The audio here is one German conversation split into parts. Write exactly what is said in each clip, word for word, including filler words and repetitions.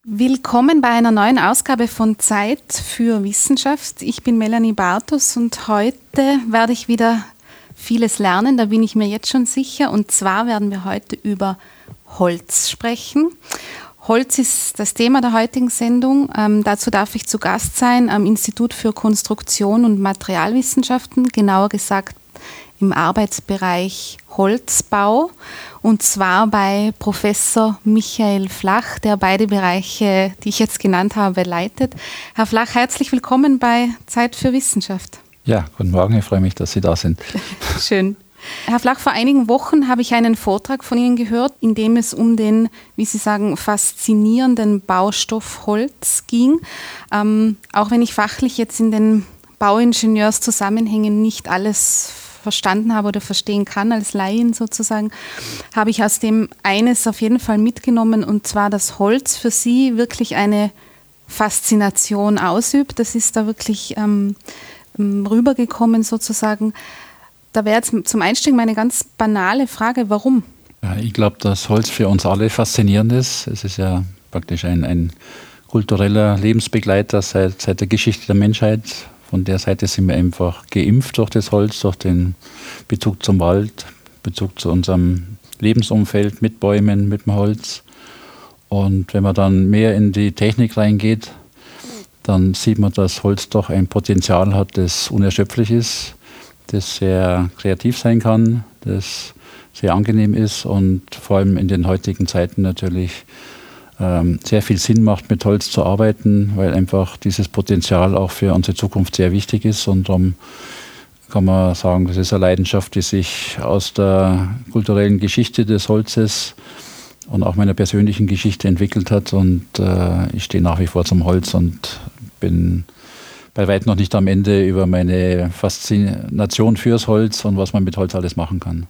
Willkommen bei einer neuen Ausgabe von Zeit für Wissenschaft. Ich bin Melanie Bartos und heute werde ich wieder vieles lernen, da bin ich mir jetzt schon sicher. Und zwar werden wir heute über Holz sprechen. Holz ist das Thema der heutigen Sendung. Ähm, dazu darf ich zu Gast sein am Institut für Konstruktion und Materialwissenschaften, genauer gesagt im Arbeitsbereich Holzbau, und zwar bei Professor Michael Flach, der beide Bereiche, die ich jetzt genannt habe, leitet. Herr Flach, herzlich willkommen bei Zeit für Wissenschaft. Ja, guten Morgen, ich freue mich, dass Sie da sind. Schön. Herr Flach, vor einigen Wochen habe ich einen Vortrag von Ihnen gehört, in dem es um den, wie Sie sagen, faszinierenden Baustoff Holz ging. Ähm, auch wenn ich fachlich jetzt in den Bauingenieurszusammenhängen nicht alles verstanden habe oder verstehen kann, als Laien sozusagen, habe ich aus dem eines auf jeden Fall mitgenommen, und zwar, dass Holz für Sie wirklich eine Faszination ausübt. Das ist da wirklich ähm, rübergekommen sozusagen. Da wäre jetzt zum Einstieg meine ganz banale Frage, warum? Ja, ich glaube, dass Holz für uns alle faszinierend ist. Es ist ja praktisch ein, ein kultureller Lebensbegleiter seit, seit der Geschichte der Menschheit. Von der Seite sind wir einfach geimpft durch das Holz, durch den Bezug zum Wald, Bezug zu unserem Lebensumfeld mit Bäumen, mit dem Holz. Und wenn man dann mehr in die Technik reingeht, dann sieht man, dass Holz doch ein Potenzial hat, das unerschöpflich ist, das sehr kreativ sein kann, das sehr angenehm ist und vor allem in den heutigen Zeiten natürlich ähm, sehr viel Sinn macht, mit Holz zu arbeiten, weil einfach dieses Potenzial auch für unsere Zukunft sehr wichtig ist. Und darum kann man sagen, das ist eine Leidenschaft, die sich aus der kulturellen Geschichte des Holzes und auch meiner persönlichen Geschichte entwickelt hat. Und äh, ich stehe nach wie vor zum Holz und bin bei weitem noch nicht am Ende über meine Faszination fürs Holz und was man mit Holz alles machen kann.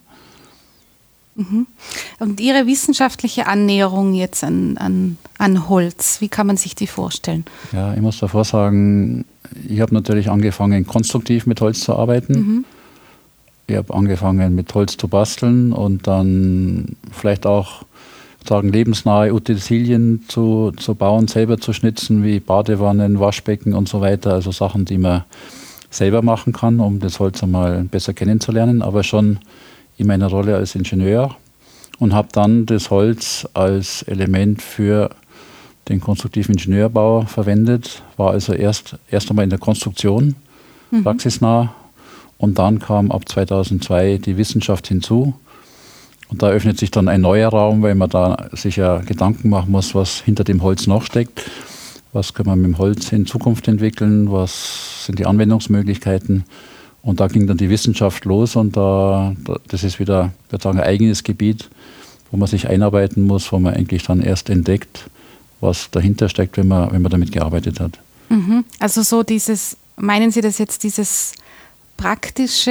Mhm. Und Ihre wissenschaftliche Annäherung jetzt an, an, an Holz, wie kann man sich die vorstellen? Ja, ich muss davor sagen, ich habe natürlich angefangen, konstruktiv mit Holz zu arbeiten. Mhm. Ich habe angefangen, mit Holz zu basteln und dann vielleicht auch sagen, lebensnahe Utensilien zu, zu bauen, selber zu schnitzen, wie Badewannen, Waschbecken und so weiter. Also Sachen, die man selber machen kann, um das Holz einmal besser kennenzulernen, aber schon in meiner Rolle als Ingenieur, und habe dann das Holz als Element für den konstruktiven Ingenieurbau verwendet, war also erst, erst einmal in der Konstruktion, mhm. praxisnah, und dann kam ab zweitausendzwei die Wissenschaft hinzu. Und da öffnet sich dann ein neuer Raum, weil man da sich ja Gedanken machen muss, was hinter dem Holz noch steckt. Was kann man mit dem Holz in Zukunft entwickeln? Was sind die Anwendungsmöglichkeiten? Und da ging dann die Wissenschaft los, und da, das ist wieder, ich würde sagen, ein eigenes Gebiet, wo man sich einarbeiten muss, wo man eigentlich dann erst entdeckt, was dahinter steckt, wenn man, wenn man damit gearbeitet hat. Mhm. Also so dieses, meinen Sie das jetzt, dieses praktische,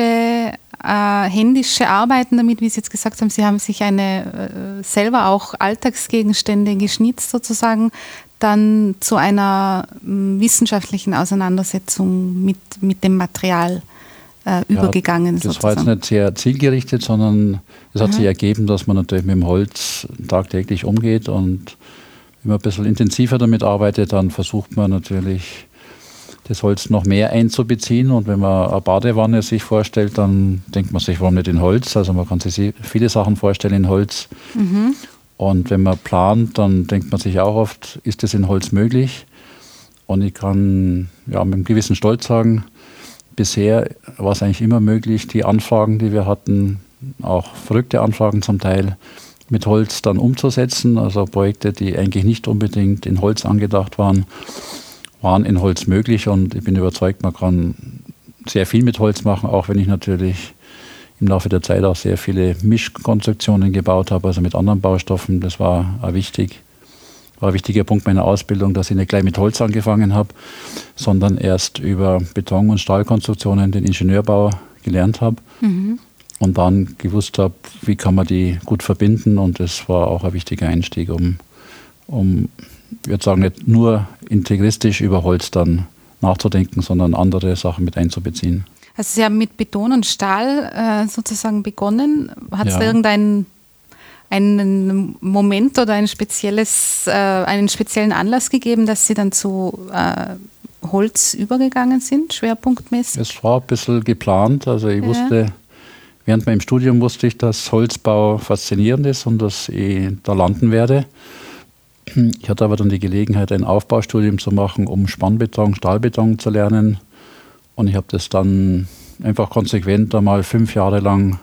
äh, händische Arbeiten damit, wie Sie jetzt gesagt haben, Sie haben sich eine äh, selber auch Alltagsgegenstände geschnitzt sozusagen, dann zu einer äh, wissenschaftlichen Auseinandersetzung mit, mit dem Material äh, übergegangen. Ja, das sozusagen. war jetzt nicht sehr zielgerichtet, sondern es hat mhm. sich ergeben, dass man natürlich mit dem Holz tagtäglich umgeht, und wenn man ein bisschen intensiver damit arbeitet, dann versucht man natürlich, das Holz noch mehr einzubeziehen. Und wenn man eine Badewanne sich vorstellt, dann denkt man sich, warum nicht in Holz? Also man kann sich viele Sachen vorstellen in Holz. Mhm. Und wenn man plant, dann denkt man sich auch oft, ist das in Holz möglich? Und ich kann ja mit einem gewissen Stolz sagen, bisher war es eigentlich immer möglich, die Anfragen, die wir hatten, auch verrückte Anfragen zum Teil, mit Holz dann umzusetzen. Also Projekte, die eigentlich nicht unbedingt in Holz angedacht waren, waren in Holz möglich, und ich bin überzeugt, man kann sehr viel mit Holz machen, auch wenn ich natürlich im Laufe der Zeit auch sehr viele Mischkonstruktionen gebaut habe, also mit anderen Baustoffen. Das war auch wichtig. War ein wichtiger Punkt meiner Ausbildung, dass ich nicht gleich mit Holz angefangen habe, sondern erst über Beton- und Stahlkonstruktionen den Ingenieurbau gelernt habe. Mhm. Und dann gewusst habe, wie kann man die gut verbinden, und das war auch ein wichtiger Einstieg, um, um ich würde sagen, nicht nur integristisch über Holz dann nachzudenken, sondern andere Sachen mit einzubeziehen. Also Sie haben mit Beton und Stahl äh, sozusagen begonnen. Hat es ja. da irgendein einen Moment oder ein spezielles, äh, einen speziellen Anlass gegeben, dass Sie dann zu äh, Holz übergegangen sind, schwerpunktmäßig? Es war ein bisschen geplant. Also ich ja. wusste, während meinem Studium wusste ich, dass Holzbau faszinierend ist und dass ich da landen werde. Ich hatte aber dann die Gelegenheit, ein Aufbaustudium zu machen, um Spannbeton, Stahlbeton zu lernen. Und ich habe das dann einfach konsequent einmal fünf Jahre lang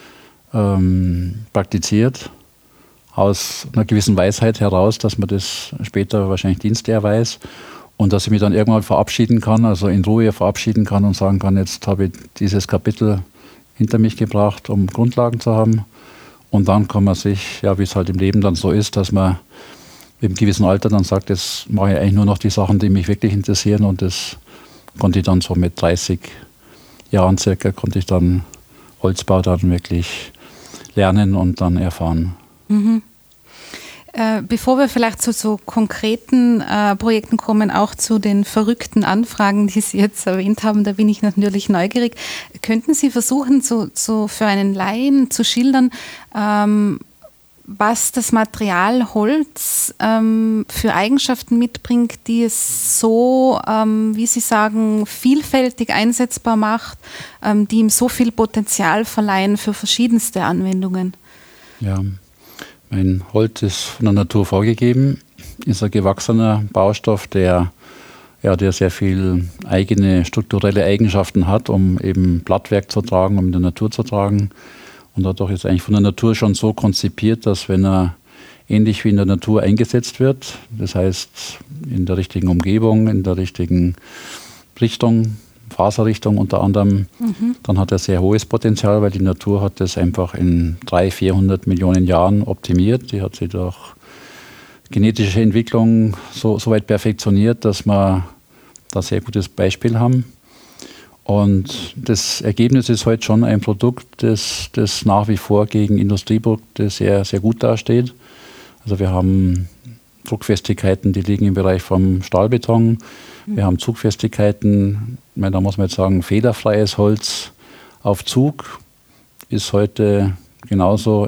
ähm, praktiziert. Aus einer gewissen Weisheit heraus, dass man das später wahrscheinlich Dienstlehr weiß. Und dass ich mich dann irgendwann verabschieden kann, also in Ruhe verabschieden kann und sagen kann, jetzt habe ich dieses Kapitel hinter mich gebracht, um Grundlagen zu haben. Und dann kann man sich, ja, wie es halt im Leben dann so ist, dass man mit einem gewissen Alter dann sagt, jetzt mache ich eigentlich nur noch die Sachen, die mich wirklich interessieren. Und das konnte ich dann so mit dreißig Jahren circa, konnte ich dann Holzbau dann wirklich lernen und dann erfahren. Mhm. Äh, bevor wir vielleicht zu so konkreten äh, Projekten kommen, auch zu den verrückten Anfragen, die Sie jetzt erwähnt haben, da bin ich natürlich neugierig. Könnten Sie versuchen, so, so für einen Laien zu schildern, ähm, was das Material Holz ähm, für Eigenschaften mitbringt, die es so, ähm, wie Sie sagen, vielfältig einsetzbar macht, ähm, die ihm so viel Potenzial verleihen für verschiedenste Anwendungen? Ja. Mein Holz ist von der Natur vorgegeben, ist ein gewachsener Baustoff, der, ja, der sehr viel eigene strukturelle Eigenschaften hat, um eben Blattwerk zu tragen, um in der Natur zu tragen. Und dadurch ist eigentlich von der Natur schon so konzipiert, dass wenn er ähnlich wie in der Natur eingesetzt wird, das heißt in der richtigen Umgebung, in der richtigen Richtung, Faserrichtung unter anderem, mhm. dann hat er sehr hohes Potenzial, weil die Natur hat das einfach in dreihundert, vierhundert Millionen Jahren optimiert. Die hat sie durch genetische Entwicklung so, so weit perfektioniert, dass wir da ein sehr gutes Beispiel haben. Und das Ergebnis ist heute schon ein Produkt, das, das nach wie vor gegen Industrieprodukte sehr, sehr gut dasteht. Also wir haben Druckfestigkeiten, die liegen im Bereich vom Stahlbeton. Wir haben Zugfestigkeiten, ich meine, da muss man jetzt sagen, fehlerfreies Holz auf Zug ist heute genauso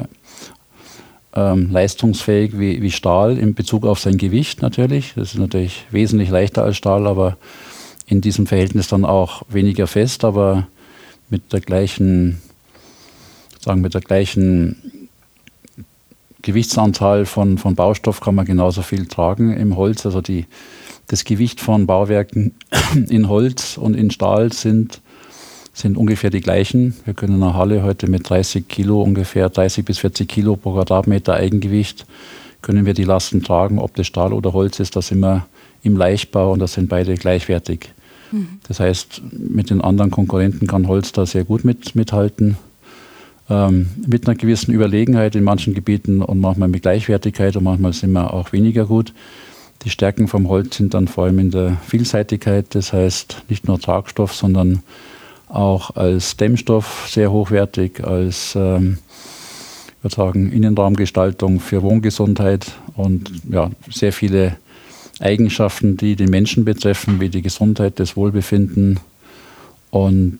ähm, leistungsfähig wie, wie Stahl in Bezug auf sein Gewicht natürlich. Das ist natürlich wesentlich leichter als Stahl, aber in diesem Verhältnis dann auch weniger fest, aber mit der gleichen, sagen mit der gleichen Gewichtsanzahl von, von Baustoff kann man genauso viel tragen im Holz. Also die, das Gewicht von Bauwerken in Holz und in Stahl sind, sind ungefähr die gleichen. Wir können in einer Halle heute mit dreißig Kilo, ungefähr dreißig bis vierzig Kilo pro Quadratmeter Eigengewicht, können wir die Lasten tragen, ob das Stahl oder Holz ist. Da sind wir im Leichtbau und das sind beide gleichwertig. Mhm. Das heißt, mit den anderen Konkurrenten kann Holz da sehr gut mit, mithalten. Ähm, mit einer gewissen Überlegenheit in manchen Gebieten und manchmal mit Gleichwertigkeit und manchmal sind wir auch weniger gut. Die Stärken vom Holz sind dann vor allem in der Vielseitigkeit, das heißt nicht nur Tragstoff, sondern auch als Dämmstoff sehr hochwertig, als ähm, ich würde sagen, Innenraumgestaltung für Wohngesundheit und ja, sehr viele Eigenschaften, die den Menschen betreffen, wie die Gesundheit, das Wohlbefinden und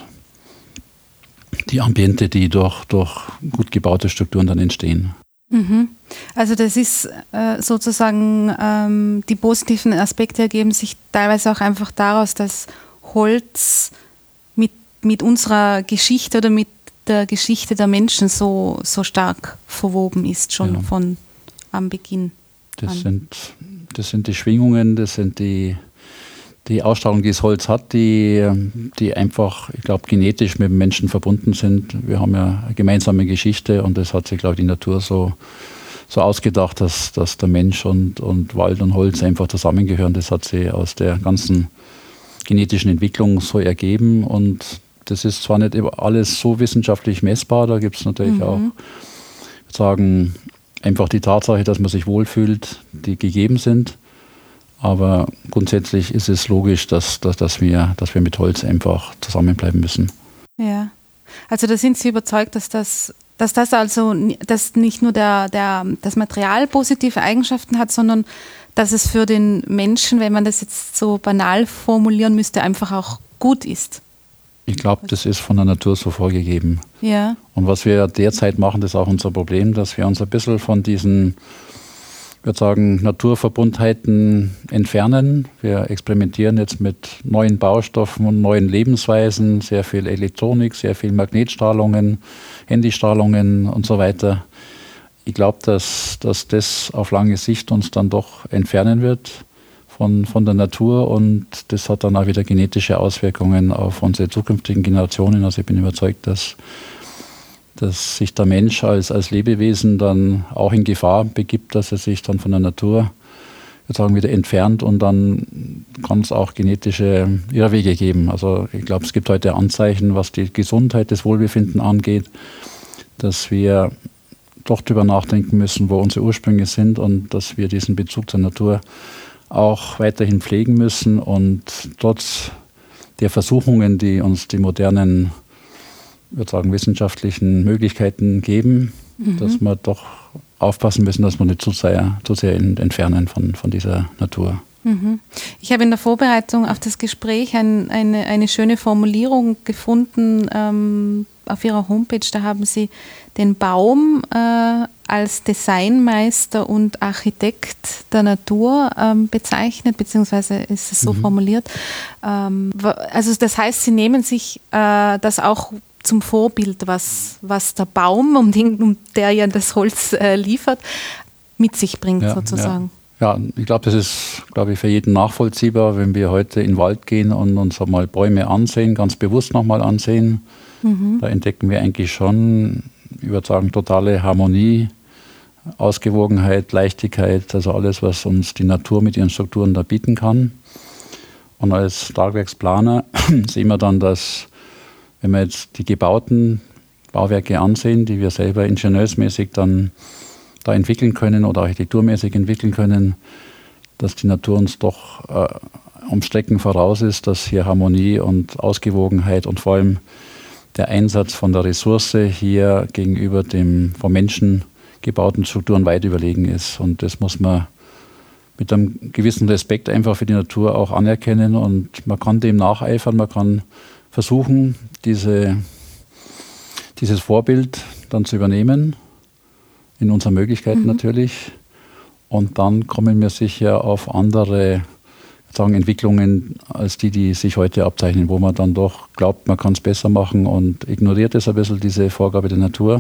die Ambiente, die durch, durch gut gebaute Strukturen dann entstehen. Mhm. Also das ist äh, sozusagen, ähm, die positiven Aspekte ergeben sich teilweise auch einfach daraus, dass Holz mit, mit unserer Geschichte oder mit der Geschichte der Menschen so, so stark verwoben ist, schon ja. von am Beginn das an. Sind, das sind die Schwingungen, das sind die, die Ausstrahlung, die das Holz hat, die, die einfach, ich glaube, genetisch mit dem Menschen verbunden sind. Wir haben ja eine gemeinsame Geschichte und das hat sich, glaube ich, die Natur so, so ausgedacht, dass, dass der Mensch und, und Wald und Holz einfach zusammengehören. Das hat sich aus der ganzen genetischen Entwicklung so ergeben und das ist zwar nicht alles so wissenschaftlich messbar, da gibt es natürlich mhm. auch, ich würde sagen, einfach die Tatsache, dass man sich wohlfühlt, die gegeben sind. Aber grundsätzlich ist es logisch, dass, dass, dass, wir, dass wir mit Holz einfach zusammenbleiben müssen. Ja, also da sind Sie überzeugt, dass das, dass das also dass nicht nur der, der, das Material positive Eigenschaften hat, sondern dass es für den Menschen, wenn man das jetzt so banal formulieren müsste, einfach auch gut ist. Ich glaube, das ist von der Natur so vorgegeben. Ja. Und was wir derzeit machen, das ist auch unser Problem, dass wir uns ein bisschen von diesen, ich würde sagen, Naturverbundheiten entfernen. Wir experimentieren jetzt mit neuen Baustoffen und neuen Lebensweisen, sehr viel Elektronik, sehr viel Magnetstrahlungen, Handystrahlungen und so weiter. Ich glaube, dass, dass das auf lange Sicht uns dann doch entfernen wird von, von der Natur, und das hat dann auch wieder genetische Auswirkungen auf unsere zukünftigen Generationen. Also ich bin überzeugt, dass, dass sich der Mensch als, als Lebewesen dann auch in Gefahr begibt, dass er sich dann von der Natur sozusagen wieder entfernt, und dann kann es auch genetische Irrwege geben. Also ich glaube, es gibt heute Anzeichen, was die Gesundheit, das Wohlbefinden angeht, dass wir doch darüber nachdenken müssen, wo unsere Ursprünge sind, und dass wir diesen Bezug zur Natur auch weiterhin pflegen müssen, und trotz der Versuchungen, die uns die modernen, ich würde sagen, wissenschaftlichen Möglichkeiten geben, mhm. dass wir doch aufpassen müssen, dass wir nicht zu sehr, zu sehr entfernen von, von dieser Natur. Mhm. Ich habe in der Vorbereitung auf das Gespräch ein, eine, eine schöne Formulierung gefunden ähm, auf Ihrer Homepage. Da haben Sie den Baum äh, als Designmeister und Architekt der Natur ähm, bezeichnet, beziehungsweise ist es so mhm. formuliert. Ähm, also das heißt, Sie nehmen sich äh, das auch zum Vorbild, was, was der Baum, um den um der ja das Holz äh, liefert, mit sich bringt, ja, sozusagen. Ja, ja ich glaube, das ist, glaube ich, für jeden nachvollziehbar, wenn wir heute in den Wald gehen und uns einmal Bäume ansehen, ganz bewusst nochmal ansehen. Mhm. Da entdecken wir eigentlich schon, ich würde sagen, totale Harmonie, Ausgewogenheit, Leichtigkeit, also alles, was uns die Natur mit ihren Strukturen da bieten kann. Und als Tragwerksplaner sehen wir dann, dass, wenn wir jetzt die gebauten Bauwerke ansehen, die wir selber ingenieursmäßig dann da entwickeln können oder architekturmäßig entwickeln können, dass die Natur uns doch äh, um Strecken voraus ist, dass hier Harmonie und Ausgewogenheit und vor allem der Einsatz von der Ressource hier gegenüber dem vom Menschen gebauten Strukturen weit überlegen ist. Und das muss man mit einem gewissen Respekt einfach für die Natur auch anerkennen, und man kann dem nacheifern, man kann versuchen, diese, dieses Vorbild dann zu übernehmen, in unseren Möglichkeiten mhm. natürlich. Und dann kommen wir sicher auf andere sagen, Entwicklungen als die, die sich heute abzeichnen, wo man dann doch glaubt, man kann es besser machen und ignoriert es ein bisschen, diese Vorgabe der Natur.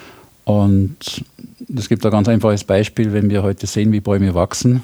Und es gibt ein ganz einfaches Beispiel, wenn wir heute sehen, wie Bäume wachsen.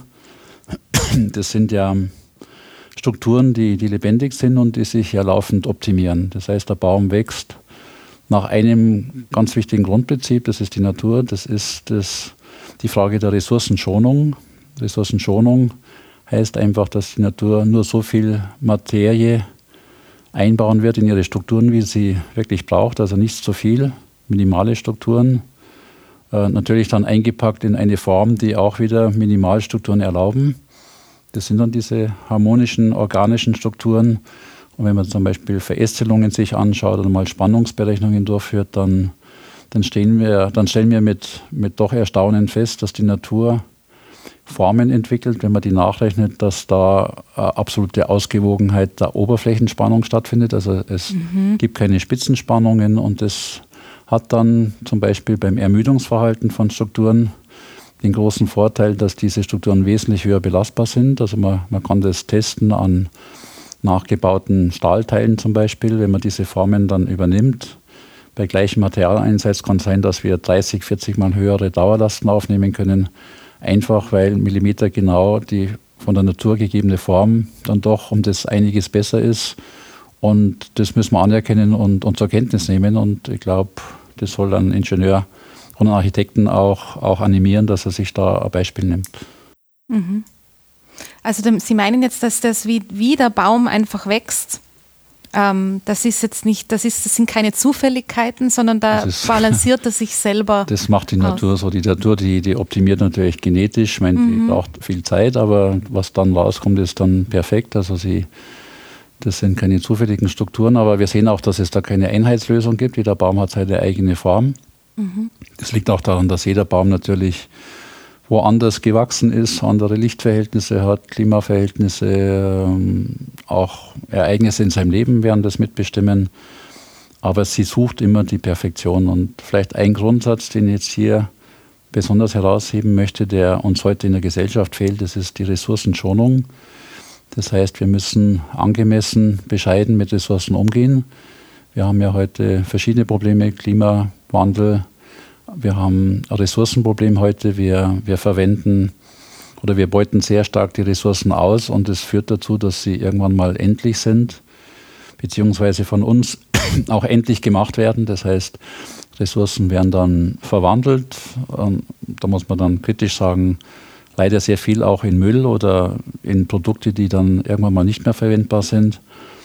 Das sind ja Strukturen, die, die lebendig sind und die sich ja laufend optimieren. Das heißt, der Baum wächst nach einem ganz wichtigen Grundprinzip, das ist die Natur, das ist das, die Frage der Ressourcenschonung. Ressourcenschonung heißt einfach, dass die Natur nur so viel Materie einbauen wird in ihre Strukturen, wie sie wirklich braucht, also nicht zu viel, minimale Strukturen. Äh, natürlich dann eingepackt in eine Form, die auch wieder Minimalstrukturen erlauben. Das sind dann diese harmonischen, organischen Strukturen. Und wenn man zum Beispiel Verästelungen sich anschaut oder mal Spannungsberechnungen durchführt, dann, dann, stehen wir, dann stellen wir mit, mit doch Erstaunen fest, dass die Natur Formen entwickelt, wenn man die nachrechnet, dass da äh, absolute Ausgewogenheit der Oberflächenspannung stattfindet. Also es mhm. gibt keine Spitzenspannungen, und das hat dann zum Beispiel beim Ermüdungsverhalten von Strukturen den großen Vorteil, dass diese Strukturen wesentlich höher belastbar sind. Also man, man kann das testen an nachgebauten Stahlteilen zum Beispiel, wenn man diese Formen dann übernimmt. Bei gleichem Materialeinsatz kann es sein, dass wir dreißig, vierzig Mal höhere Dauerlasten aufnehmen können. Einfach weil millimetergenau die von der Natur gegebene Form dann doch um das einiges besser ist. Und das müssen wir anerkennen und, und zur Kenntnis nehmen. Und ich glaube, das soll ein Ingenieur und einen Architekten auch, auch animieren, dass er sich da ein Beispiel nimmt. Mhm. Also Sie meinen jetzt, dass das wie, wie der Baum einfach wächst? Ähm, das ist jetzt nicht, das, ist, das sind keine Zufälligkeiten, sondern da ist, balanciert er sich selber. Das macht die aus. Natur so. Die Natur, die, die optimiert natürlich genetisch. Ich meine, mhm. die braucht viel Zeit, aber was dann rauskommt, ist dann perfekt. Also sie, das sind keine zufälligen Strukturen, aber wir sehen auch, dass es da keine Einheitslösung gibt. Jeder Baum hat seine eigene Form. Mhm. Das liegt auch daran, dass jeder Baum natürlich woanders gewachsen ist, andere Lichtverhältnisse hat, Klimaverhältnisse, ähm, auch Ereignisse in seinem Leben werden das mitbestimmen. Aber sie sucht immer die Perfektion. Und vielleicht ein Grundsatz, den ich jetzt hier besonders herausheben möchte, der uns heute in der Gesellschaft fehlt, das ist die Ressourcenschonung. Das heißt, wir müssen angemessen, bescheiden mit Ressourcen umgehen. Wir haben ja heute verschiedene Probleme, Klimawandel. Wir haben ein Ressourcenproblem heute. Wir, wir verwenden oder wir beuten sehr stark die Ressourcen aus und es führt dazu, dass sie irgendwann mal endlich sind, beziehungsweise von uns auch endlich gemacht werden. Das heißt, Ressourcen werden dann verwandelt. Da muss man dann kritisch sagen, leider sehr viel auch in Müll oder in Produkte, die dann irgendwann mal nicht mehr verwendbar sind.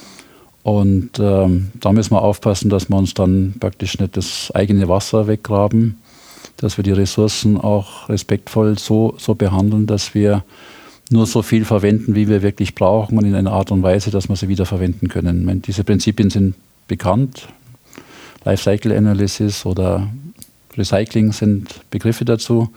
Und ähm, da müssen wir aufpassen, dass wir uns dann praktisch nicht das eigene Wasser weggraben, dass wir die Ressourcen auch respektvoll so, so behandeln, dass wir nur so viel verwenden, wie wir wirklich brauchen und in einer Art und Weise, dass wir sie wieder verwenden können. Meine, diese Prinzipien sind bekannt. Lifecycle Analysis oder Recycling sind Begriffe dazu.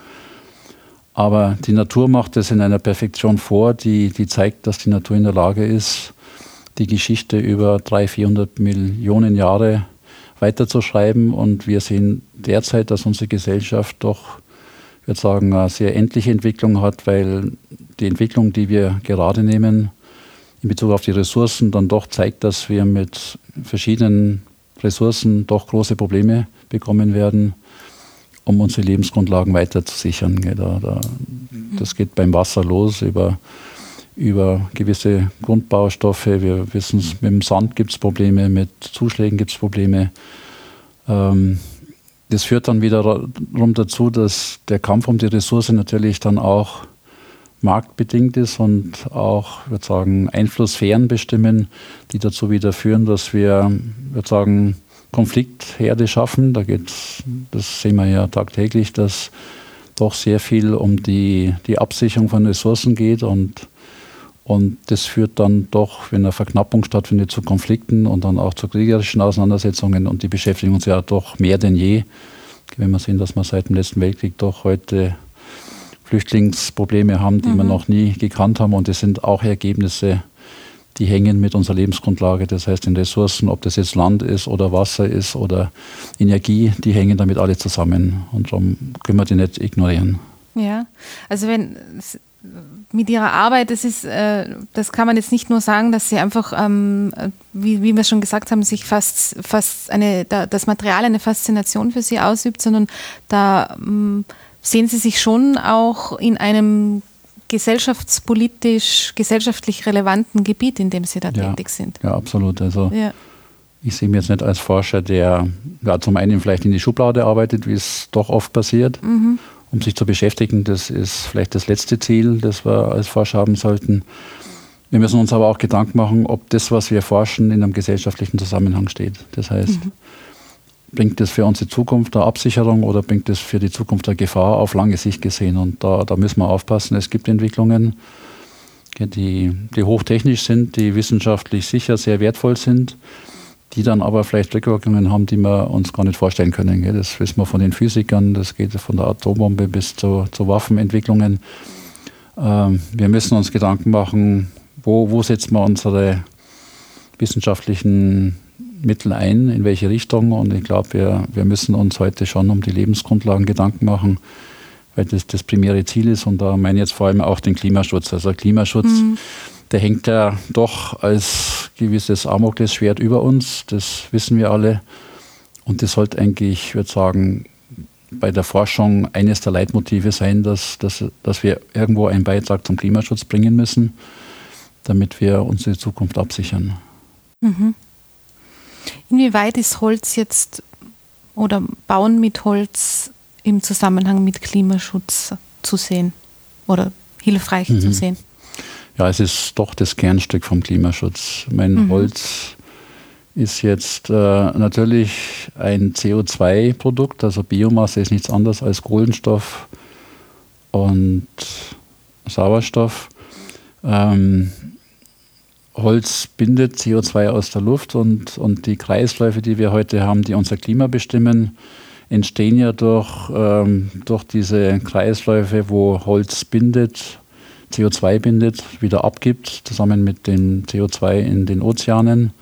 Aber die Natur macht es in einer Perfektion vor, die, die zeigt, dass die Natur in der Lage ist, die Geschichte über dreihundert, vierhundert Millionen Jahre weiterzuschreiben. Und wir sehen derzeit, dass unsere Gesellschaft doch, ich würde sagen, eine sehr endliche Entwicklung hat, weil die Entwicklung, die wir gerade nehmen, in Bezug auf die Ressourcen, dann doch zeigt, dass wir mit verschiedenen Ressourcen doch große Probleme bekommen werden, um unsere Lebensgrundlagen weiter zu sichern. Da, da, das geht beim Wasser los, über, über gewisse Grundbaustoffe. Wir wissen es, mit dem Sand gibt es Probleme, mit Zuschlägen gibt es Probleme. Ähm, das führt dann wiederum dazu, dass der Kampf um die Ressource natürlich dann auch marktbedingt ist und auch, ich würde sagen, Einflusssphären bestimmen, die dazu wieder führen, dass wir, ich würde sagen, Konfliktherde schaffen. Da geht's, das sehen wir ja tagtäglich, dass doch sehr viel um die, die Absicherung von Ressourcen geht und, und das führt dann doch, wenn eine Verknappung stattfindet, zu Konflikten und dann auch zu kriegerischen Auseinandersetzungen und die beschäftigen uns ja doch mehr denn je. Wenn wir sehen, dass wir seit dem letzten Weltkrieg doch heute Flüchtlingsprobleme haben, die mhm. wir noch nie gekannt haben und das sind auch Ergebnisse, die hängen mit unserer Lebensgrundlage, das heißt den Ressourcen, ob das jetzt Land ist oder Wasser ist oder Energie, die hängen damit alle zusammen und darum können wir die nicht ignorieren. Ja, also wenn mit Ihrer Arbeit, das ist, äh, das kann man jetzt nicht nur sagen, dass Sie einfach, ähm, wie, wie wir schon gesagt haben, sich fast, fast eine, da, das Material eine Faszination für Sie ausübt, sondern da ähm, sehen Sie sich schon auch in einem gesellschaftspolitisch, gesellschaftlich relevanten Gebiet, in dem Sie da ja, tätig sind. Ja, absolut. Also ja. Ich sehe mich jetzt nicht als Forscher, der ja, zum einen vielleicht in die Schublade arbeitet, wie es doch oft passiert, mhm. um sich zu beschäftigen. Das ist vielleicht das letzte Ziel, das wir als Forscher haben sollten. Wir müssen uns aber auch Gedanken machen, ob das, was wir forschen, in einem gesellschaftlichen Zusammenhang steht. Das heißt, mhm. bringt das für unsere Zukunft eine Absicherung oder bringt das für die Zukunft eine Gefahr auf lange Sicht gesehen? Und da, da müssen wir aufpassen. Es gibt Entwicklungen, die, die hochtechnisch sind, die wissenschaftlich sicher sehr wertvoll sind, die dann aber vielleicht Rückwirkungen haben, die wir uns gar nicht vorstellen können. Das wissen wir von den Physikern, das geht von der Atombombe bis zu, zu Waffenentwicklungen. Wir müssen uns Gedanken machen, wo, wo setzen wir unsere wissenschaftlichen Mittel ein, in welche Richtung. Und ich glaube, wir, wir müssen uns heute schon um die Lebensgrundlagen Gedanken machen, weil das das primäre Ziel ist. Und da meine ich jetzt vor allem auch den Klimaschutz. Also Klimaschutz, mhm. der hängt ja doch als gewisses Damoklesschwert über uns. Das wissen wir alle. Und das sollte eigentlich, ich würde sagen, bei der Forschung eines der Leitmotive sein, dass, dass, dass wir irgendwo einen Beitrag zum Klimaschutz bringen müssen, damit wir unsere Zukunft absichern. Mhm. Inwieweit ist Holz jetzt oder Bauen mit Holz im Zusammenhang mit Klimaschutz zu sehen oder hilfreich mhm. zu sehen? Ja, es ist doch das Kernstück vom Klimaschutz. Mein mhm. Holz ist jetzt äh, natürlich ein C O zwei Produkt, also Biomasse ist nichts anderes als Kohlenstoff und Sauerstoff. Ähm, Holz bindet C O zwei aus der Luft und, und die Kreisläufe, die wir heute haben, die unser Klima bestimmen, entstehen ja durch, ähm, durch diese Kreisläufe, wo Holz bindet, C O zwei bindet, wieder abgibt, zusammen mit dem C O zwei in den Ozeanen.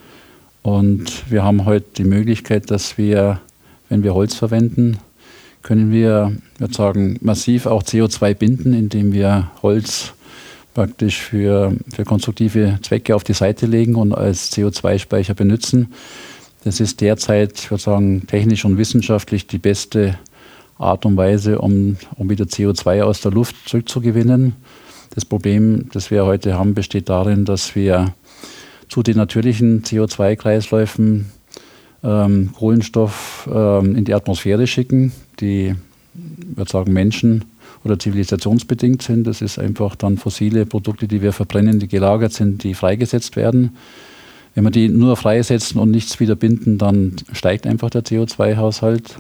Und wir haben heute die Möglichkeit, dass wir, wenn wir Holz verwenden, können wir, ich würde sagen, massiv auch C O zwei binden, indem wir Holz praktisch für, für konstruktive Zwecke auf die Seite legen und als C O zwei Speicher benutzen. Das ist derzeit, ich würde sagen, technisch und wissenschaftlich die beste Art und Weise, um, um wieder C O zwei aus der Luft zurückzugewinnen. Das Problem, das wir heute haben, besteht darin, dass wir zu den natürlichen C O zwei Kreisläufen ähm, Kohlenstoff ähm, in die Atmosphäre schicken, die, ich würde sagen, Menschen- oder zivilisationsbedingt sind. Das ist einfach dann fossile Produkte, die wir verbrennen, die gelagert sind, die freigesetzt werden. Wenn wir die nur freisetzen und nichts wieder binden, dann steigt einfach der C O zwei Haushalt.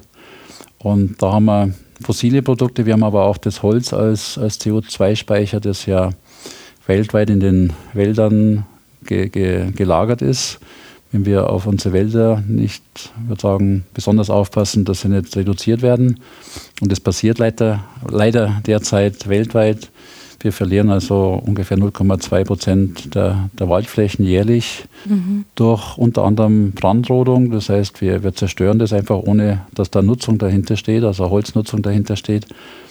Und da haben wir fossile Produkte, wir haben aber auch das Holz als, als C O zwei Speicher, das ja weltweit in den Wäldern ge, ge, gelagert ist. Wenn wir auf unsere Wälder nicht, ich würde sagen, besonders aufpassen, dass sie nicht reduziert werden. Und das passiert leider, leider derzeit weltweit. Wir verlieren also ungefähr null Komma zwei Prozent der, der Waldflächen jährlich mhm. durch unter anderem Brandrodung. Das heißt, wir, wir zerstören das einfach, ohne dass da Nutzung dahinter steht, also Holznutzung dahinter steht.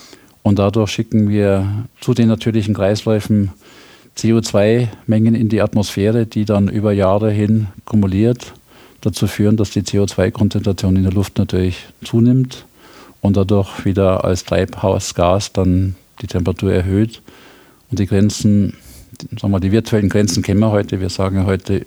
Und dadurch schicken wir zu den natürlichen Kreisläufen C O zwei Mengen in die Atmosphäre, die dann über Jahre hin kumuliert dazu führen, dass die C O zwei Konzentration in der Luft natürlich zunimmt und dadurch wieder als Treibhausgas dann die Temperatur erhöht. Und die Grenzen, sagen wir, die virtuellen Grenzen kennen wir heute. Wir sagen heute,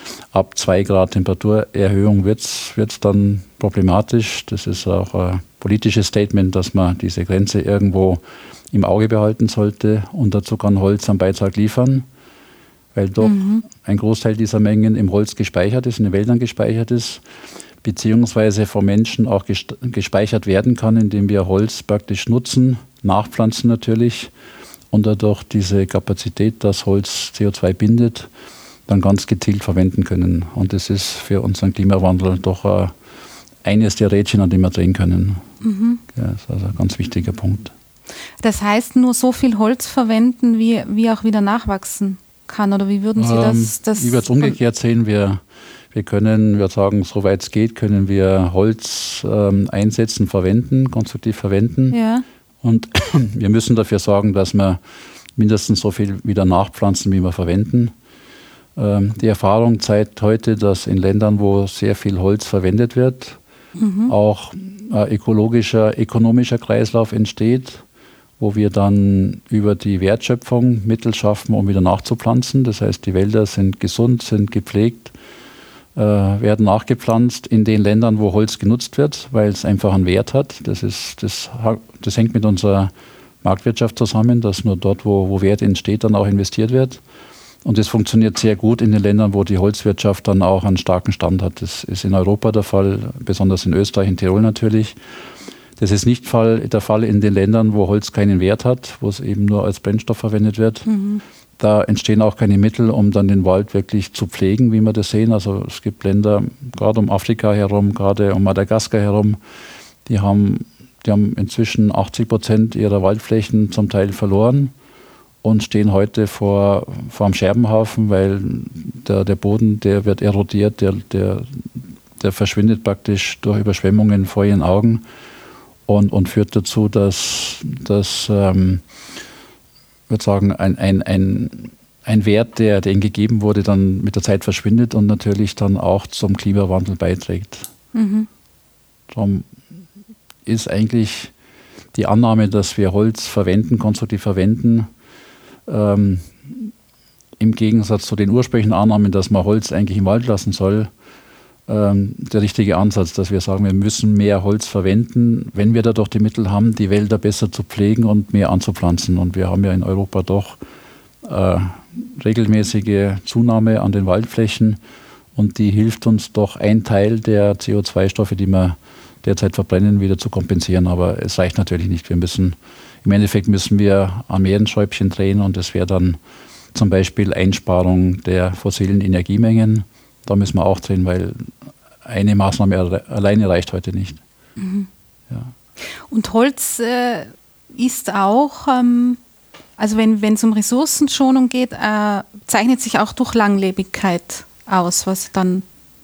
ab zwei Grad Temperaturerhöhung wird es dann problematisch. Das ist auch ein politisches Statement, dass man diese Grenze irgendwo im Auge behalten sollte. Und dazu kann Holz einen Beitrag liefern, weil doch mhm. ein Großteil dieser Mengen im Holz gespeichert ist, in den Wäldern gespeichert ist, beziehungsweise von Menschen auch gespeichert werden kann, indem wir Holz praktisch nutzen, nachpflanzen natürlich und dadurch diese Kapazität, dass Holz C O zwei bindet, dann ganz gezielt verwenden können. Und das ist für unseren Klimawandel doch uh, eines der Rädchen, an dem wir drehen können. Mhm. Ja, das ist also ein ganz wichtiger Punkt. Das heißt, nur so viel Holz verwenden, wie, wie auch wieder nachwachsen kann? Oder wie würden Sie ähm, das, das... Ich würde es umgekehrt sehen. Wir, wir können, wir sagen, soweit es geht, können wir Holz ähm, einsetzen, verwenden, konstruktiv verwenden. Ja. Und wir müssen dafür sorgen, dass wir mindestens so viel wieder nachpflanzen, wie wir verwenden. Ähm, die Erfahrung zeigt heute, dass in Ländern, wo sehr viel Holz verwendet wird, mhm. auch ein ökologischer, ökonomischer Kreislauf entsteht, wo wir dann über die Wertschöpfung Mittel schaffen, um wieder nachzupflanzen. Das heißt, die Wälder sind gesund, sind gepflegt, äh, werden nachgepflanzt in den Ländern, wo Holz genutzt wird, weil es einfach einen Wert hat. Das, ist, das, das hängt mit unserer Marktwirtschaft zusammen, dass nur dort, wo, wo Wert entsteht, dann auch investiert wird. Und das funktioniert sehr gut in den Ländern, wo die Holzwirtschaft dann auch einen starken Stand hat. Das ist in Europa der Fall, besonders in Österreich, in Tirol natürlich. Das ist nicht der Fall in den Ländern, wo Holz keinen Wert hat, wo es eben nur als Brennstoff verwendet wird. Mhm. Da entstehen auch keine Mittel, um dann den Wald wirklich zu pflegen, wie wir das sehen. Also es gibt Länder, gerade um Afrika herum, gerade um Madagaskar herum, die haben, die haben inzwischen achtzig Prozent ihrer Waldflächen zum Teil verloren und stehen heute vor, vor einem Scherbenhaufen, weil der, der Boden, der wird erodiert, der, der, der verschwindet praktisch durch Überschwemmungen vor ihren Augen. Und, und führt dazu, dass, dass ähm, ich würde sagen, ein, ein, ein, ein Wert, der, der ihnen gegeben wurde, dann mit der Zeit verschwindet und natürlich dann auch zum Klimawandel beiträgt. Mhm. Darum ist eigentlich die Annahme, dass wir Holz verwenden, konstruktiv verwenden, ähm, im Gegensatz zu den ursprünglichen Annahmen, dass man Holz eigentlich im Wald lassen soll, der richtige Ansatz, dass wir sagen, wir müssen mehr Holz verwenden, wenn wir dadurch die Mittel haben, die Wälder besser zu pflegen und mehr anzupflanzen. Und wir haben ja in Europa doch äh, regelmäßige Zunahme an den Waldflächen und die hilft uns doch, einen Teil der C O zwei Stoffe, die wir derzeit verbrennen, wieder zu kompensieren. Aber es reicht natürlich nicht. Wir müssen, im Endeffekt müssen wir an mehreren Schräubchen drehen und das wäre dann zum Beispiel Einsparung der fossilen Energiemengen. Da müssen wir auch drehen, weil eine Maßnahme alleine reicht heute nicht. Mhm. Ja. Und Holz äh, ist auch, ähm, also wenn es um Ressourcenschonung geht, äh, zeichnet sich auch durch Langlebigkeit aus, was dann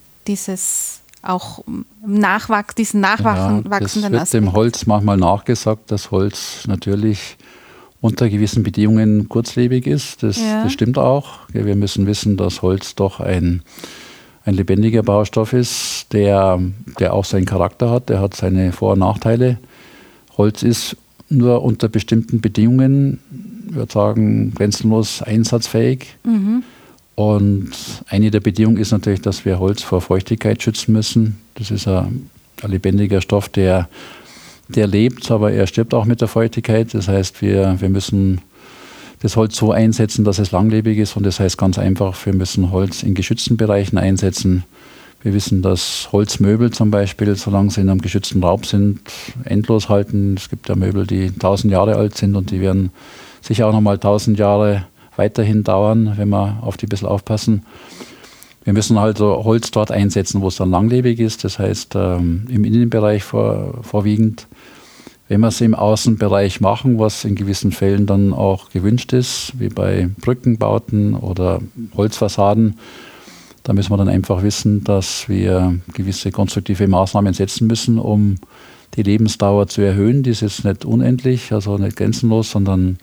dieses auch Nachwachs, diesen nachwachsenden ja, Aspekt. Das wird dem Holz manchmal nachgesagt, dass Holz natürlich unter gewissen Bedingungen kurzlebig ist. Das, ja. das stimmt auch. Wir müssen wissen, dass Holz doch ein, ein lebendiger Baustoff ist, der, der auch seinen Charakter hat. Der hat seine Vor- und Nachteile. Holz ist nur unter bestimmten Bedingungen, ich würde sagen, grenzenlos einsatzfähig. Mhm. Und eine der Bedingungen ist natürlich, dass wir Holz vor Feuchtigkeit schützen müssen. Das ist ein, ein lebendiger Stoff, der Der lebt, aber er stirbt auch mit der Feuchtigkeit. Das heißt, wir, wir müssen das Holz so einsetzen, dass es langlebig ist. Und das heißt ganz einfach, wir müssen Holz in geschützten Bereichen einsetzen. Wir wissen, dass Holzmöbel zum Beispiel, solange sie in einem geschützten Raum sind, endlos halten. Es gibt ja Möbel, die tausend Jahre alt sind und die werden sicher auch nochmal tausend Jahre weiterhin dauern, wenn wir auf die ein bisschen aufpassen. Wir müssen also Holz dort einsetzen, wo es dann langlebig ist. Das heißt, ähm, im Innenbereich vor, vorwiegend. Wenn wir es im Außenbereich machen, was in gewissen Fällen dann auch gewünscht ist, wie bei Brückenbauten oder Holzfassaden, da müssen wir dann einfach wissen, dass wir gewisse konstruktive Maßnahmen setzen müssen, um die Lebensdauer zu erhöhen. Die ist jetzt nicht unendlich, also nicht grenzenlos, sondern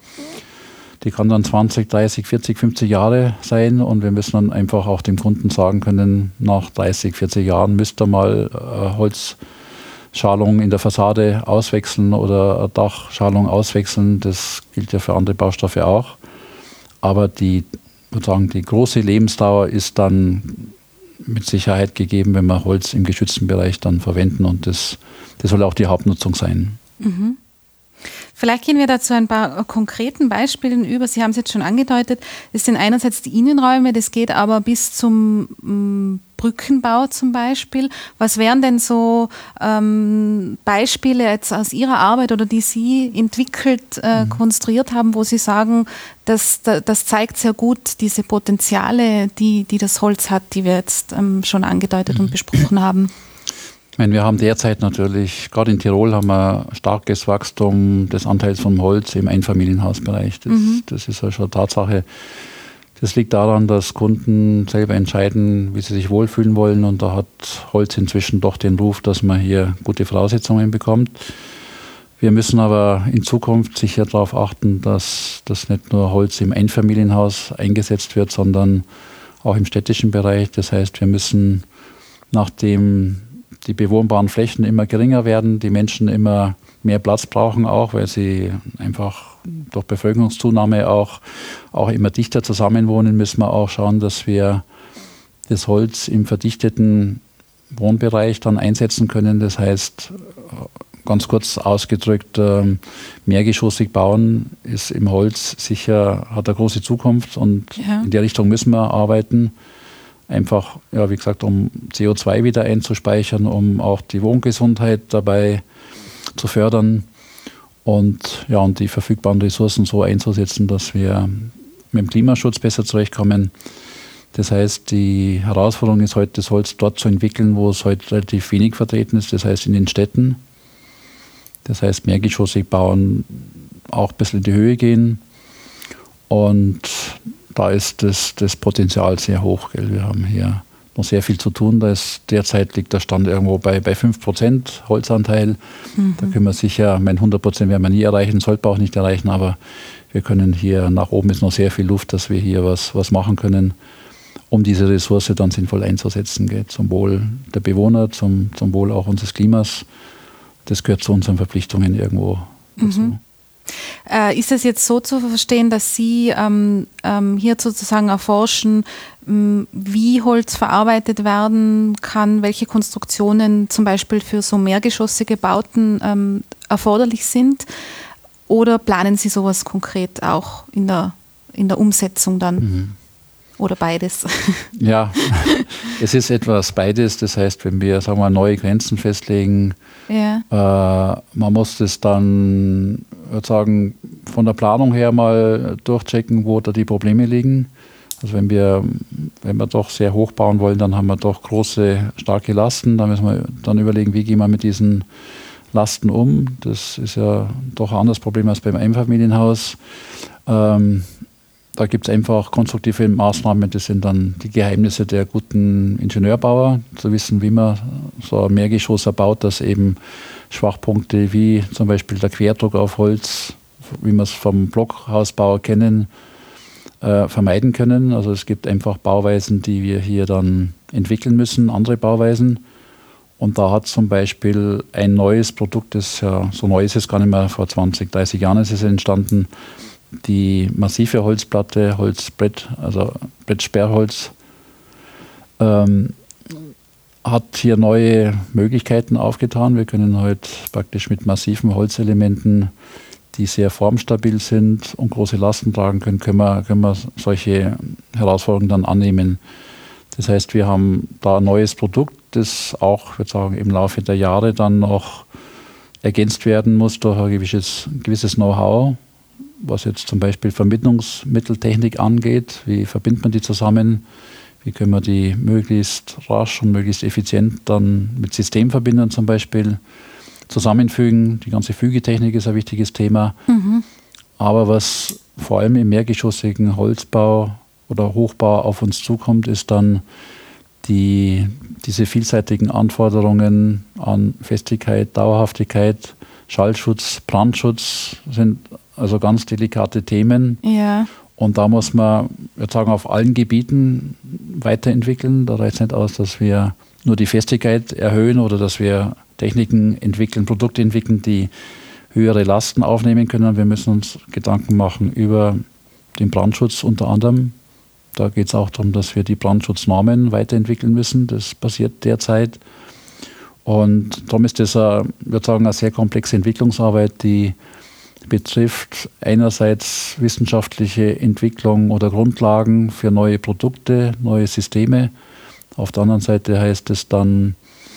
die kann dann zwanzig, dreißig, vierzig, fünfzig Jahre sein und wir müssen dann einfach auch dem Kunden sagen können, nach dreißig, vierzig Jahren müsst ihr mal äh, Holzschalung in der Fassade auswechseln oder eine Dachschalung auswechseln. Das gilt ja für andere Baustoffe auch. Aber die, sozusagen, die große Lebensdauer ist dann mit Sicherheit gegeben, wenn wir Holz im geschützten Bereich dann verwenden und das, das soll auch die Hauptnutzung sein. Mhm. Vielleicht gehen wir da zu ein paar konkreten Beispielen über. Sie haben es jetzt schon angedeutet. Das sind einerseits die Innenräume, das geht aber bis zum m, Brückenbau zum Beispiel. Was wären denn so ähm, Beispiele jetzt aus Ihrer Arbeit oder die Sie entwickelt, äh, mhm. konstruiert haben, wo Sie sagen, das, das zeigt sehr gut diese Potenziale, die, die das Holz hat, die wir jetzt ähm, schon angedeutet mhm. und besprochen haben? Ich meine, wir haben derzeit natürlich, gerade in Tirol haben wir starkes Wachstum des Anteils vom Holz im Einfamilienhausbereich. Das, mhm. das ist ja schon eine Tatsache. Das liegt daran, dass Kunden selber entscheiden, wie sie sich wohlfühlen wollen. Und da hat Holz inzwischen doch den Ruf, dass man hier gute Voraussetzungen bekommt. Wir müssen aber in Zukunft sicher darauf achten, dass das nicht nur Holz im Einfamilienhaus eingesetzt wird, sondern auch im städtischen Bereich. Das heißt, wir müssen, nachdem die bewohnbaren Flächen immer geringer werden, die Menschen immer mehr Platz brauchen auch, weil sie einfach durch Bevölkerungszunahme auch, auch immer dichter zusammenwohnen, müssen wir auch schauen, dass wir das Holz im verdichteten Wohnbereich dann einsetzen können. Das heißt, ganz kurz ausgedrückt, mehrgeschossig bauen ist im Holz sicher, hat eine große Zukunft und ja. in der Richtung müssen wir arbeiten. Einfach, ja, wie gesagt, um C O zwei wieder einzuspeichern, um auch die Wohngesundheit dabei zu fördern und, ja, und die verfügbaren Ressourcen so einzusetzen, dass wir mit dem Klimaschutz besser zurechtkommen. Das heißt, die Herausforderung ist heute, das Holz dort zu entwickeln, wo es heute relativ wenig vertreten ist, das heißt in den Städten. Das heißt, mehrgeschossig bauen, auch ein bisschen in die Höhe gehen und da ist das, das Potenzial sehr hoch. Gell. Wir haben hier noch sehr viel zu tun. Da ist, derzeit liegt der Stand irgendwo bei, bei fünf Prozent Holzanteil. Mhm. Da können wir sicher, mein hundert Prozent werden wir nie erreichen, sollten wir auch nicht erreichen, aber wir können hier, nach oben ist noch sehr viel Luft, dass wir hier was, was machen können, um diese Ressource dann sinnvoll einzusetzen. Gell. Zum Wohl der Bewohner, zum, zum Wohl auch unseres Klimas. Das gehört zu unseren Verpflichtungen irgendwo dazu. Mhm. Äh, ist es jetzt so zu verstehen, dass Sie ähm, ähm, hier sozusagen erforschen, ähm, wie Holz verarbeitet werden kann, welche Konstruktionen zum Beispiel für so mehrgeschossige Bauten ähm, erforderlich sind? Oder planen Sie sowas konkret auch in der, in der Umsetzung dann? Mhm. Oder beides? Ja, es ist etwas beides. Das heißt, wenn wir, sagen wir mal, neue Grenzen festlegen, ja. äh, man muss das dann, würde sagen, von der Planung her mal durchchecken, wo da die Probleme liegen. Also wenn wir, wenn wir doch sehr hoch bauen wollen, dann haben wir doch große, starke Lasten. Da müssen wir dann überlegen, wie gehen wir mit diesen Lasten um. Das ist ja doch ein anderes Problem als beim Einfamilienhaus. Ähm, da gibt es einfach konstruktive Maßnahmen, das sind dann die Geheimnisse der guten Ingenieurbauer, zu wissen, wie man so ein Mehrgeschoss erbaut, dass eben Schwachpunkte wie zum Beispiel der Querdruck auf Holz, wie wir es vom Blockhausbauer kennen, äh, vermeiden können. Also es gibt einfach Bauweisen, die wir hier dann entwickeln müssen, andere Bauweisen. Und da hat zum Beispiel ein neues Produkt, das ja so neu ist es gar nicht mehr, vor zwanzig, dreißig Jahren ist es entstanden, die massive Holzplatte, Holzbrett, also Brettsperrholz, ähm, hat hier neue Möglichkeiten aufgetan. Wir können heute praktisch mit massiven Holzelementen, die sehr formstabil sind und große Lasten tragen können, können wir, können wir solche Herausforderungen dann annehmen. Das heißt, wir haben da ein neues Produkt, das auch, ich würde sagen, im Laufe der Jahre dann noch ergänzt werden muss durch ein gewisses, gewisses Know-how, was jetzt zum Beispiel Verbindungsmitteltechnik angeht. Wie verbindet man die zusammen? Wie können wir die möglichst rasch und möglichst effizient dann mit Systemverbindern zum Beispiel zusammenfügen? Die ganze Fügetechnik ist ein wichtiges Thema. Mhm. Aber was vor allem im mehrgeschossigen Holzbau oder Hochbau auf uns zukommt, ist dann die, diese vielseitigen Anforderungen an Festigkeit, Dauerhaftigkeit, Schallschutz, Brandschutz sind also ganz delikate Themen. Ja. Und da muss man, ich würde sagen, auf allen Gebieten weiterentwickeln. Da reicht es nicht aus, dass wir nur die Festigkeit erhöhen oder dass wir Techniken entwickeln, Produkte entwickeln, die höhere Lasten aufnehmen können. Wir müssen uns Gedanken machen über den Brandschutz unter anderem. Da geht es auch darum, dass wir die Brandschutznormen weiterentwickeln müssen. Das passiert derzeit. Und darum ist das, eine, ich würde sagen, eine sehr komplexe Entwicklungsarbeit, die betrifft einerseits wissenschaftliche Entwicklung oder Grundlagen für neue Produkte, neue Systeme. Auf der anderen Seite heißt es dann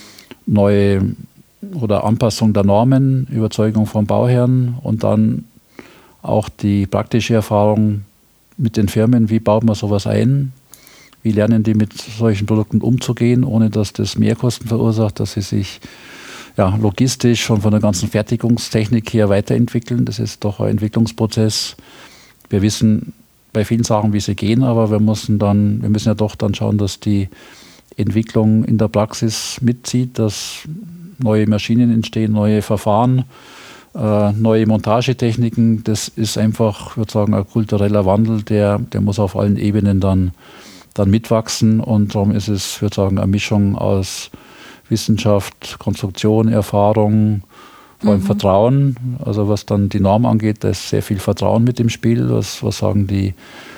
neue oder Anpassung der Normen, Überzeugung von Bauherren und dann auch die praktische Erfahrung mit den Firmen, wie baut man sowas ein, wie lernen die mit solchen Produkten umzugehen, ohne dass das Mehrkosten verursacht, dass sie sich ja, logistisch schon von der ganzen Fertigungstechnik her weiterentwickeln. Das ist doch ein Entwicklungsprozess. Wir wissen bei vielen Sachen, wie sie gehen, aber wir müssen dann, wir müssen ja doch dann schauen, dass die Entwicklung in der Praxis mitzieht, dass neue Maschinen entstehen, neue Verfahren, äh, neue Montagetechniken. Das ist einfach, ich würde sagen, ein kultureller Wandel, der, der muss auf allen Ebenen dann, dann mitwachsen. Und darum ist es, ich würde sagen, eine Mischung aus Wissenschaft, Konstruktion, Erfahrung, vor allem mhm. Vertrauen. Also was dann die Norm angeht, da ist sehr viel Vertrauen mit im Spiel. Was, was sagen die,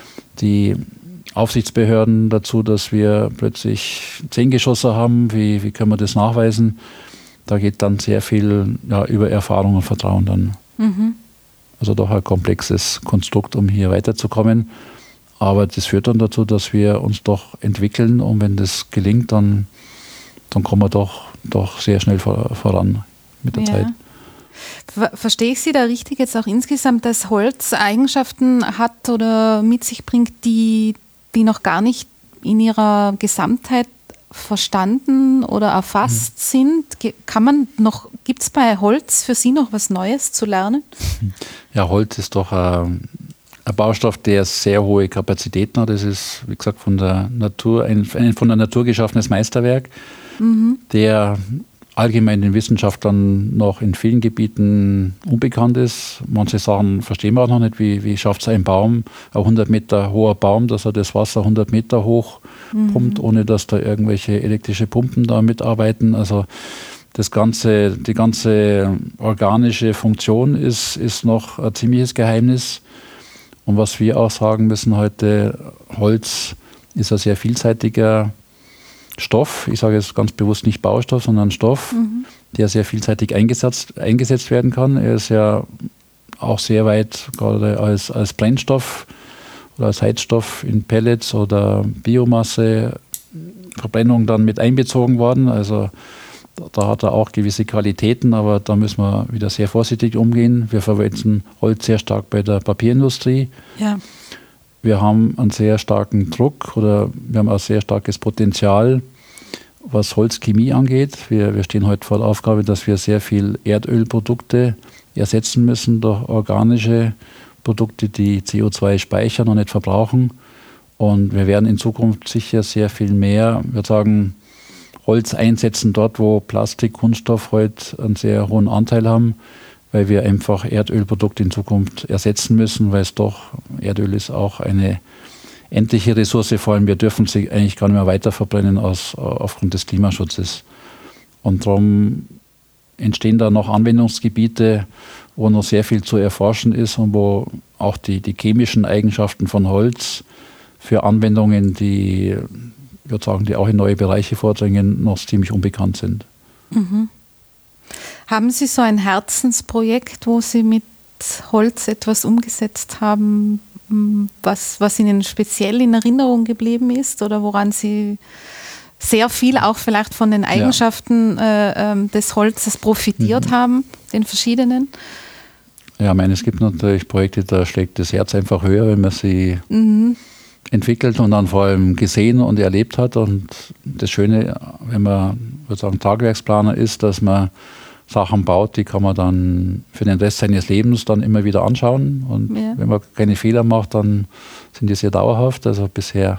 die Aufsichtsbehörden dazu, dass wir plötzlich zehn Geschosse haben? Wie, wie können wir das nachweisen? Da geht dann sehr viel ja, über Erfahrung und Vertrauen dann. Mhm. Also doch ein komplexes Konstrukt, um hier weiterzukommen. Aber das führt dann dazu, dass wir uns doch entwickeln und wenn das gelingt, dann dann kommen wir doch, doch sehr schnell vor, voran mit der ja. Zeit. Ver- Verstehe ich Sie da richtig jetzt auch insgesamt, dass Holz Eigenschaften hat oder mit sich bringt, die, die noch gar nicht in ihrer Gesamtheit verstanden oder erfasst mhm. sind? Ge- kann man noch, gibt es bei Holz für Sie noch was Neues zu lernen? Ja, Holz ist doch ein, ein Baustoff, der sehr hohe Kapazitäten hat. Das ist, wie gesagt, von der Natur, ein, ein von der Natur geschaffenes Meisterwerk. Mhm. Der allgemein den Wissenschaftlern noch in vielen Gebieten unbekannt ist. Manche Sachen verstehen wir auch noch nicht, wie, wie schafft es ein Baum, ein hundert Meter hoher Baum, dass er das Wasser hundert Meter hoch mhm. pumpt, ohne dass da irgendwelche elektrische Pumpen da mitarbeiten. Also das ganze, die ganze organische Funktion ist, ist noch ein ziemliches Geheimnis. Und was wir auch sagen müssen heute, Holz ist ein sehr vielseitiger Stoff, ich sage jetzt ganz bewusst nicht Baustoff, sondern Stoff, mhm. der sehr vielseitig eingesetzt, eingesetzt werden kann. Er ist ja auch sehr weit gerade als, als Brennstoff oder als Heizstoff in Pellets oder Biomasse, Verbrennung dann mit einbezogen worden. Also da, da hat er auch gewisse Qualitäten, aber da müssen wir wieder sehr vorsichtig umgehen. Wir verwenden Holz sehr stark bei der Papierindustrie. Ja. Wir haben einen sehr starken Druck oder wir haben ein sehr starkes Potenzial, was Holzchemie angeht. Wir, wir stehen heute vor der Aufgabe, dass wir sehr viel Erdölprodukte ersetzen müssen durch organische Produkte, die C O zwei speichern und nicht verbrauchen. Und wir werden in Zukunft sicher sehr viel mehr, ich würde sagen, Holz einsetzen dort, wo Plastik, Kunststoff heute einen sehr hohen Anteil haben, weil wir einfach Erdölprodukte in Zukunft ersetzen müssen, weil es doch, Erdöl ist auch eine endliche Ressource, vor allem wir dürfen sie eigentlich gar nicht mehr weiter verbrennen aus, aufgrund des Klimaschutzes. Und darum entstehen da noch Anwendungsgebiete, wo noch sehr viel zu erforschen ist und wo auch die, die chemischen Eigenschaften von Holz für Anwendungen, die, ich würde sagen, die auch in neue Bereiche vordringen, noch ziemlich unbekannt sind. Mhm. Haben Sie so ein Herzensprojekt, wo Sie mit Holz etwas umgesetzt haben, was, was Ihnen speziell in Erinnerung geblieben ist oder woran Sie sehr viel auch vielleicht von den Eigenschaften ja. äh, des Holzes profitiert mhm. haben, den verschiedenen? Ja, ich meine, es gibt natürlich Projekte, da schlägt das Herz einfach höher, wenn man sie mhm. entwickelt und dann vor allem gesehen und erlebt hat. Und das Schöne, wenn man, würde sagen, Tagwerksplaner ist, dass man Sachen baut, die kann man dann für den Rest seines Lebens dann immer wieder anschauen. Und ja. wenn man keine Fehler macht, dann sind die sehr dauerhaft. Also bisher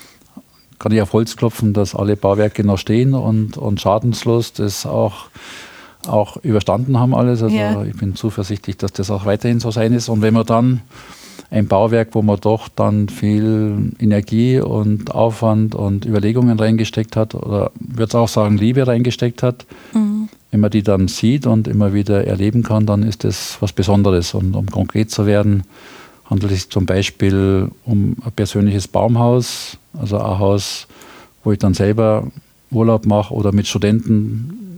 kann ich auf Holz klopfen, dass alle Bauwerke noch stehen und, und schadenslos das auch, auch überstanden haben alles. Also ja. ich bin zuversichtlich, dass das auch weiterhin so sein ist. Und wenn man dann ein Bauwerk, wo man doch dann viel Energie und Aufwand und Überlegungen reingesteckt hat, oder würde ich auch sagen, Liebe reingesteckt hat, mhm. wenn man die dann sieht und immer wieder erleben kann, dann ist das was Besonderes. Und um konkret zu werden, handelt es sich zum Beispiel um ein persönliches Baumhaus, also ein Haus, wo ich dann selber Urlaub mache oder mit Studenten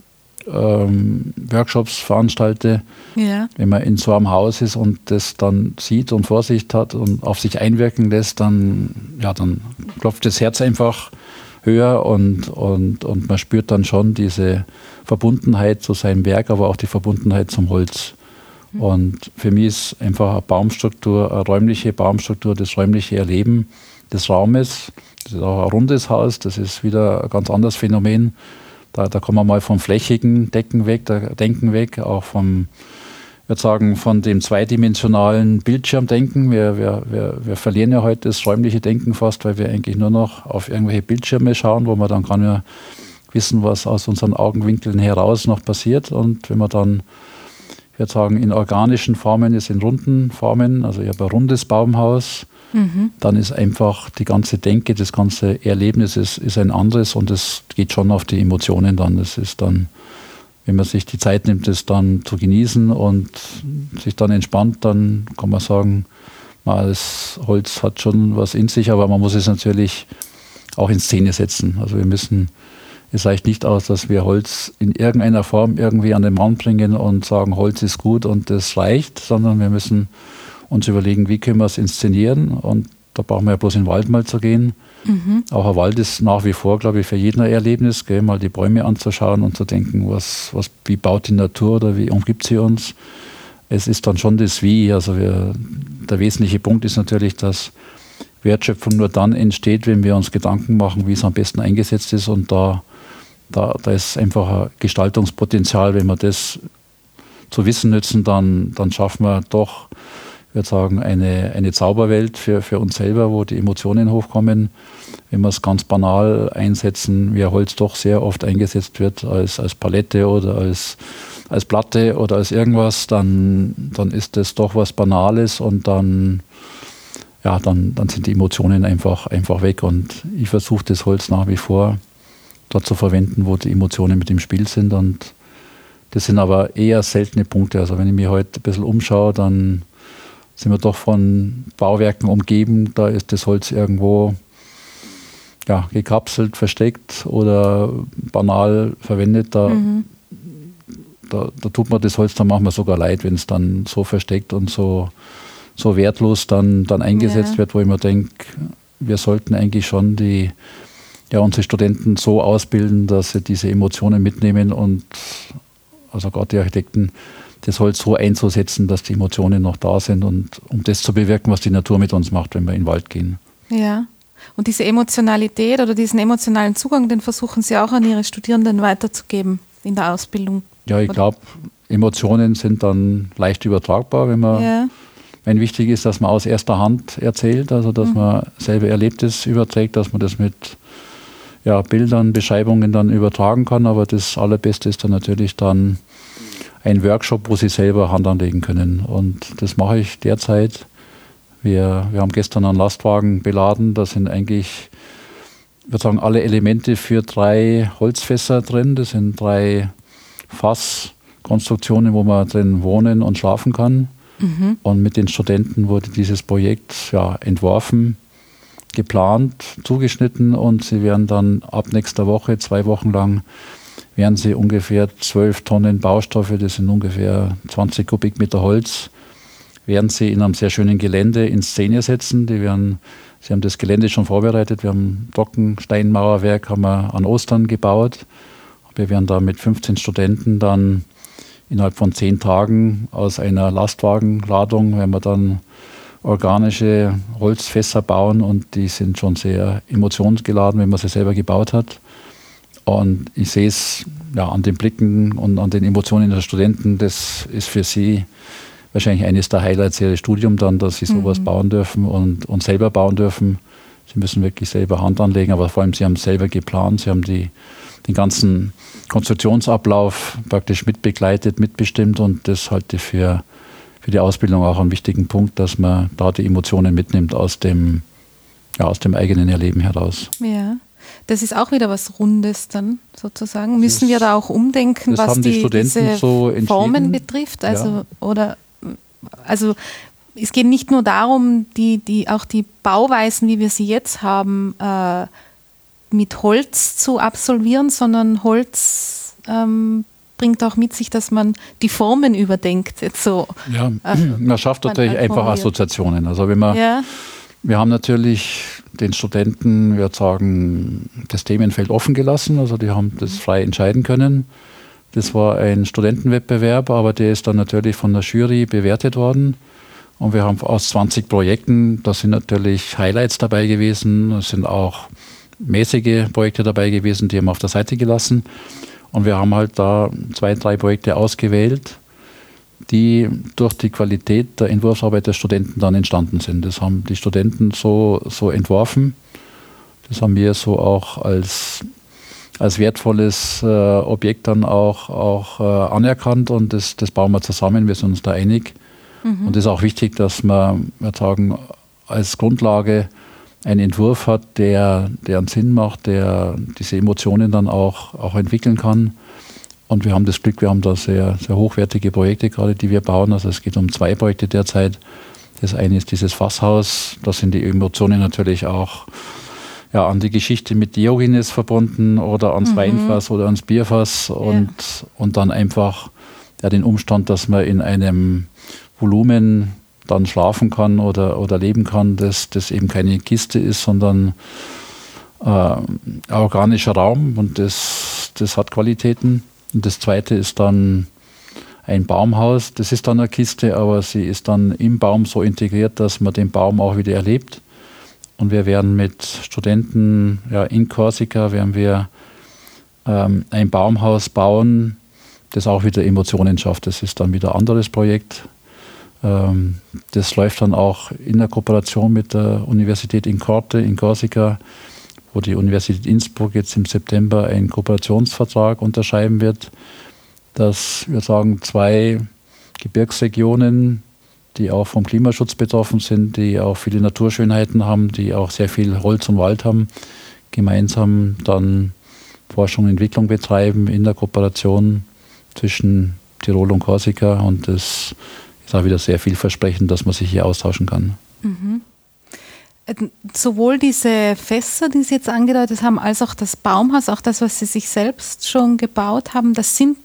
ähm, Workshops veranstalte. Ja. Wenn man in so einem Haus ist und das dann sieht und Vorsicht hat und auf sich einwirken lässt, dann, ja, dann klopft das Herz einfach höher und, und, und man spürt dann schon diese Verbundenheit zu seinem Werk, aber auch die Verbundenheit zum Holz. Mhm. Und für mich ist einfach eine Baumstruktur, eine räumliche Baumstruktur, das räumliche Erleben des Raumes. Das ist auch ein rundes Haus, das ist wieder ein ganz anderes Phänomen. Da, da kommen wir mal vom flächigen Decken weg, da Denken weg, auch vom, ich würde sagen, von dem zweidimensionalen Bildschirmdenken. Wir, wir, wir, wir verlieren ja heute das räumliche Denken fast, weil wir eigentlich nur noch auf irgendwelche Bildschirme schauen, wo man dann gar nicht mehr wissen, was aus unseren Augenwinkeln heraus noch passiert. Und wenn man dann, ich würde sagen, in organischen Formen ist, in runden Formen, also ich habe ein rundes Baumhaus, mhm. dann ist einfach die ganze Denke, das ganze Erlebnis ist, ist ein anderes und es geht schon auf die Emotionen dann. Das ist dann, wenn man sich die Zeit nimmt, das dann zu genießen und sich dann entspannt, dann kann man sagen, das Holz hat schon was in sich, aber man muss es natürlich auch in Szene setzen. Also wir müssen, es reicht nicht aus, dass wir Holz in irgendeiner Form irgendwie an den Mann bringen und sagen, Holz ist gut und das reicht, sondern wir müssen uns überlegen, wie können wir es inszenieren, und da brauchen wir ja bloß in den Wald mal zu gehen. Mhm. Auch ein Wald ist nach wie vor, glaube ich, für jeden ein Erlebnis, gell? Mal die Bäume anzuschauen und zu denken, was, was, wie baut die Natur oder wie umgibt sie uns. Es ist dann schon das Wie. Also wir, der wesentliche Punkt ist natürlich, dass Wertschöpfung nur dann entsteht, wenn wir uns Gedanken machen, wie es am besten eingesetzt ist, und da, da, da ist einfach ein Gestaltungspotenzial. Wenn wir das zu wissen nützen, dann, dann schaffen wir doch, ich würde sagen, eine, eine Zauberwelt für, für uns selber, wo die Emotionen hochkommen. Wenn wir es ganz banal einsetzen, wie Holz doch sehr oft eingesetzt wird, als, als Palette oder als, als Platte oder als irgendwas, dann, dann ist das doch was Banales, und dann, ja, dann, dann sind die Emotionen einfach, einfach weg. Und ich versuche das Holz nach wie vor dort zu verwenden, wo die Emotionen mit im Spiel sind. Und das sind aber eher seltene Punkte. Also wenn ich mich heute ein bisschen umschaue, dann sind wir doch von Bauwerken umgeben. Da ist das Holz irgendwo, ja, gekapselt, versteckt oder banal verwendet. Da, mhm. da, da tut mir das Holz dann manchmal sogar leid, wenn es dann so versteckt und so, so wertlos dann, dann eingesetzt ja. wird, wo ich mir denke, wir sollten eigentlich schon die, ja, unsere Studenten so ausbilden, dass sie diese Emotionen mitnehmen, und also gerade die Architekten, das Holz so einzusetzen, dass die Emotionen noch da sind, und um das zu bewirken, was die Natur mit uns macht, wenn wir in den Wald gehen. Ja. Und diese Emotionalität oder diesen emotionalen Zugang, den versuchen Sie auch an Ihre Studierenden weiterzugeben in der Ausbildung? Ja, ich glaube, Emotionen sind dann leicht übertragbar, wenn man, ja. wenn wichtig ist, dass man aus erster Hand erzählt, also dass mhm. man selber Erlebtes überträgt, dass man das mit ja, Bildern, Beschreibungen dann übertragen kann. Aber das Allerbeste ist dann natürlich dann ein Workshop, wo Sie selber Hand anlegen können. Und das mache ich derzeit. Wir, wir haben gestern einen Lastwagen beladen, da sind eigentlich, ich würde sagen, alle Elemente für drei Holzfässer drin. Das sind drei Fasskonstruktionen, wo man drin wohnen und schlafen kann. Mhm. Und mit den Studenten wurde dieses Projekt ja, entworfen, geplant, zugeschnitten und sie werden dann ab nächster Woche, zwei Wochen lang, werden sie ungefähr zwölf Tonnen Baustoffe, das sind ungefähr zwanzig Kubikmeter Holz, werden sie in einem sehr schönen Gelände in Szene setzen. Die werden, sie haben das Gelände schon vorbereitet, wir haben Trockensteinmauerwerk haben wir an Ostern gebaut. Wir werden da mit fünfzehn Studenten dann innerhalb von zehn Tagen aus einer Lastwagenladung, wenn wir dann organische Holzfässer bauen und die sind schon sehr emotionsgeladen, wenn man sie selber gebaut hat. Und ich sehe es ja, an den Blicken und an den Emotionen der Studenten, das ist für sie wahrscheinlich eines der Highlights ihres Studiums dann, dass sie sowas mhm. bauen dürfen und, und selber bauen dürfen. Sie müssen wirklich selber Hand anlegen, aber vor allem sie haben selber geplant, sie haben die, den ganzen Konstruktionsablauf praktisch mitbegleitet, mitbestimmt und das halte ich für, für die Ausbildung auch einen wichtigen Punkt, dass man da die Emotionen mitnimmt aus dem, ja, aus dem eigenen Erleben heraus. Ja. Das ist auch wieder was Rundes dann sozusagen. Müssen das, wir da auch umdenken, was die, die diese so Formen betrifft? Also, ja. oder, also es geht nicht nur darum, die, die, auch die Bauweisen, wie wir sie jetzt haben, äh, mit Holz zu absolvieren, sondern Holz ähm, bringt auch mit sich, dass man die Formen überdenkt. Jetzt so, ja, äh, man schafft natürlich man einfach Assoziationen. Also wenn man, ja. wir haben natürlich den Studenten, wir sagen, das Themenfeld offen gelassen, also die haben das frei entscheiden können. Das war ein Studentenwettbewerb, aber der ist dann natürlich von der Jury bewertet worden. Und wir haben aus zwanzig Projekten, da sind natürlich Highlights dabei gewesen, es sind auch mäßige Projekte dabei gewesen, die haben wir auf der Seite gelassen. Und wir haben halt da zwei, drei Projekte ausgewählt, die durch die Qualität der Entwurfsarbeit der Studenten dann entstanden sind. Das haben die Studenten so, so entworfen. Das haben wir so auch als, als wertvolles äh, Objekt dann auch, auch äh, anerkannt und das, das bauen wir zusammen, wir sind uns da einig. Mhm. Und es ist auch wichtig, dass man, wir sagen, als Grundlage einen Entwurf hat, der, der einen Sinn macht, der diese Emotionen dann auch, auch entwickeln kann. Und wir haben das Glück, wir haben da sehr, sehr hochwertige Projekte gerade, die wir bauen. Also es geht um zwei Projekte derzeit. Das eine ist dieses Fasshaus. Da sind die Emotionen natürlich auch ja, an die Geschichte mit Diogenes verbunden oder ans mhm. Weinfass oder ans Bierfass. Und, ja. und dann einfach ja, den Umstand, dass man in einem Volumen dann schlafen kann oder, oder leben kann, dass das eben keine Kiste ist, sondern äh, organischer Raum und das, das hat Qualitäten. Und das zweite ist dann ein Baumhaus. Das ist dann eine Kiste, aber sie ist dann im Baum so integriert, dass man den Baum auch wieder erlebt. Und wir werden mit Studenten ja, in Korsika werden wir ähm, ein Baumhaus bauen, das auch wieder Emotionen schafft. Das ist dann wieder ein anderes Projekt. Ähm, das läuft dann auch in der Kooperation mit der Universität in Corte in Korsika, wo die Universität Innsbruck jetzt im September einen Kooperationsvertrag unterschreiben wird, dass wir sagen, zwei Gebirgsregionen, die auch vom Klimaschutz betroffen sind, die auch viele Naturschönheiten haben, die auch sehr viel Holz und Wald haben, gemeinsam dann Forschung und Entwicklung betreiben in der Kooperation zwischen Tirol und Korsika. Und das ist auch wieder sehr vielversprechend, dass man sich hier austauschen kann. Mhm. Sowohl diese Fässer, die Sie jetzt angedeutet haben, als auch das Baumhaus, auch das, was Sie sich selbst schon gebaut haben, das sind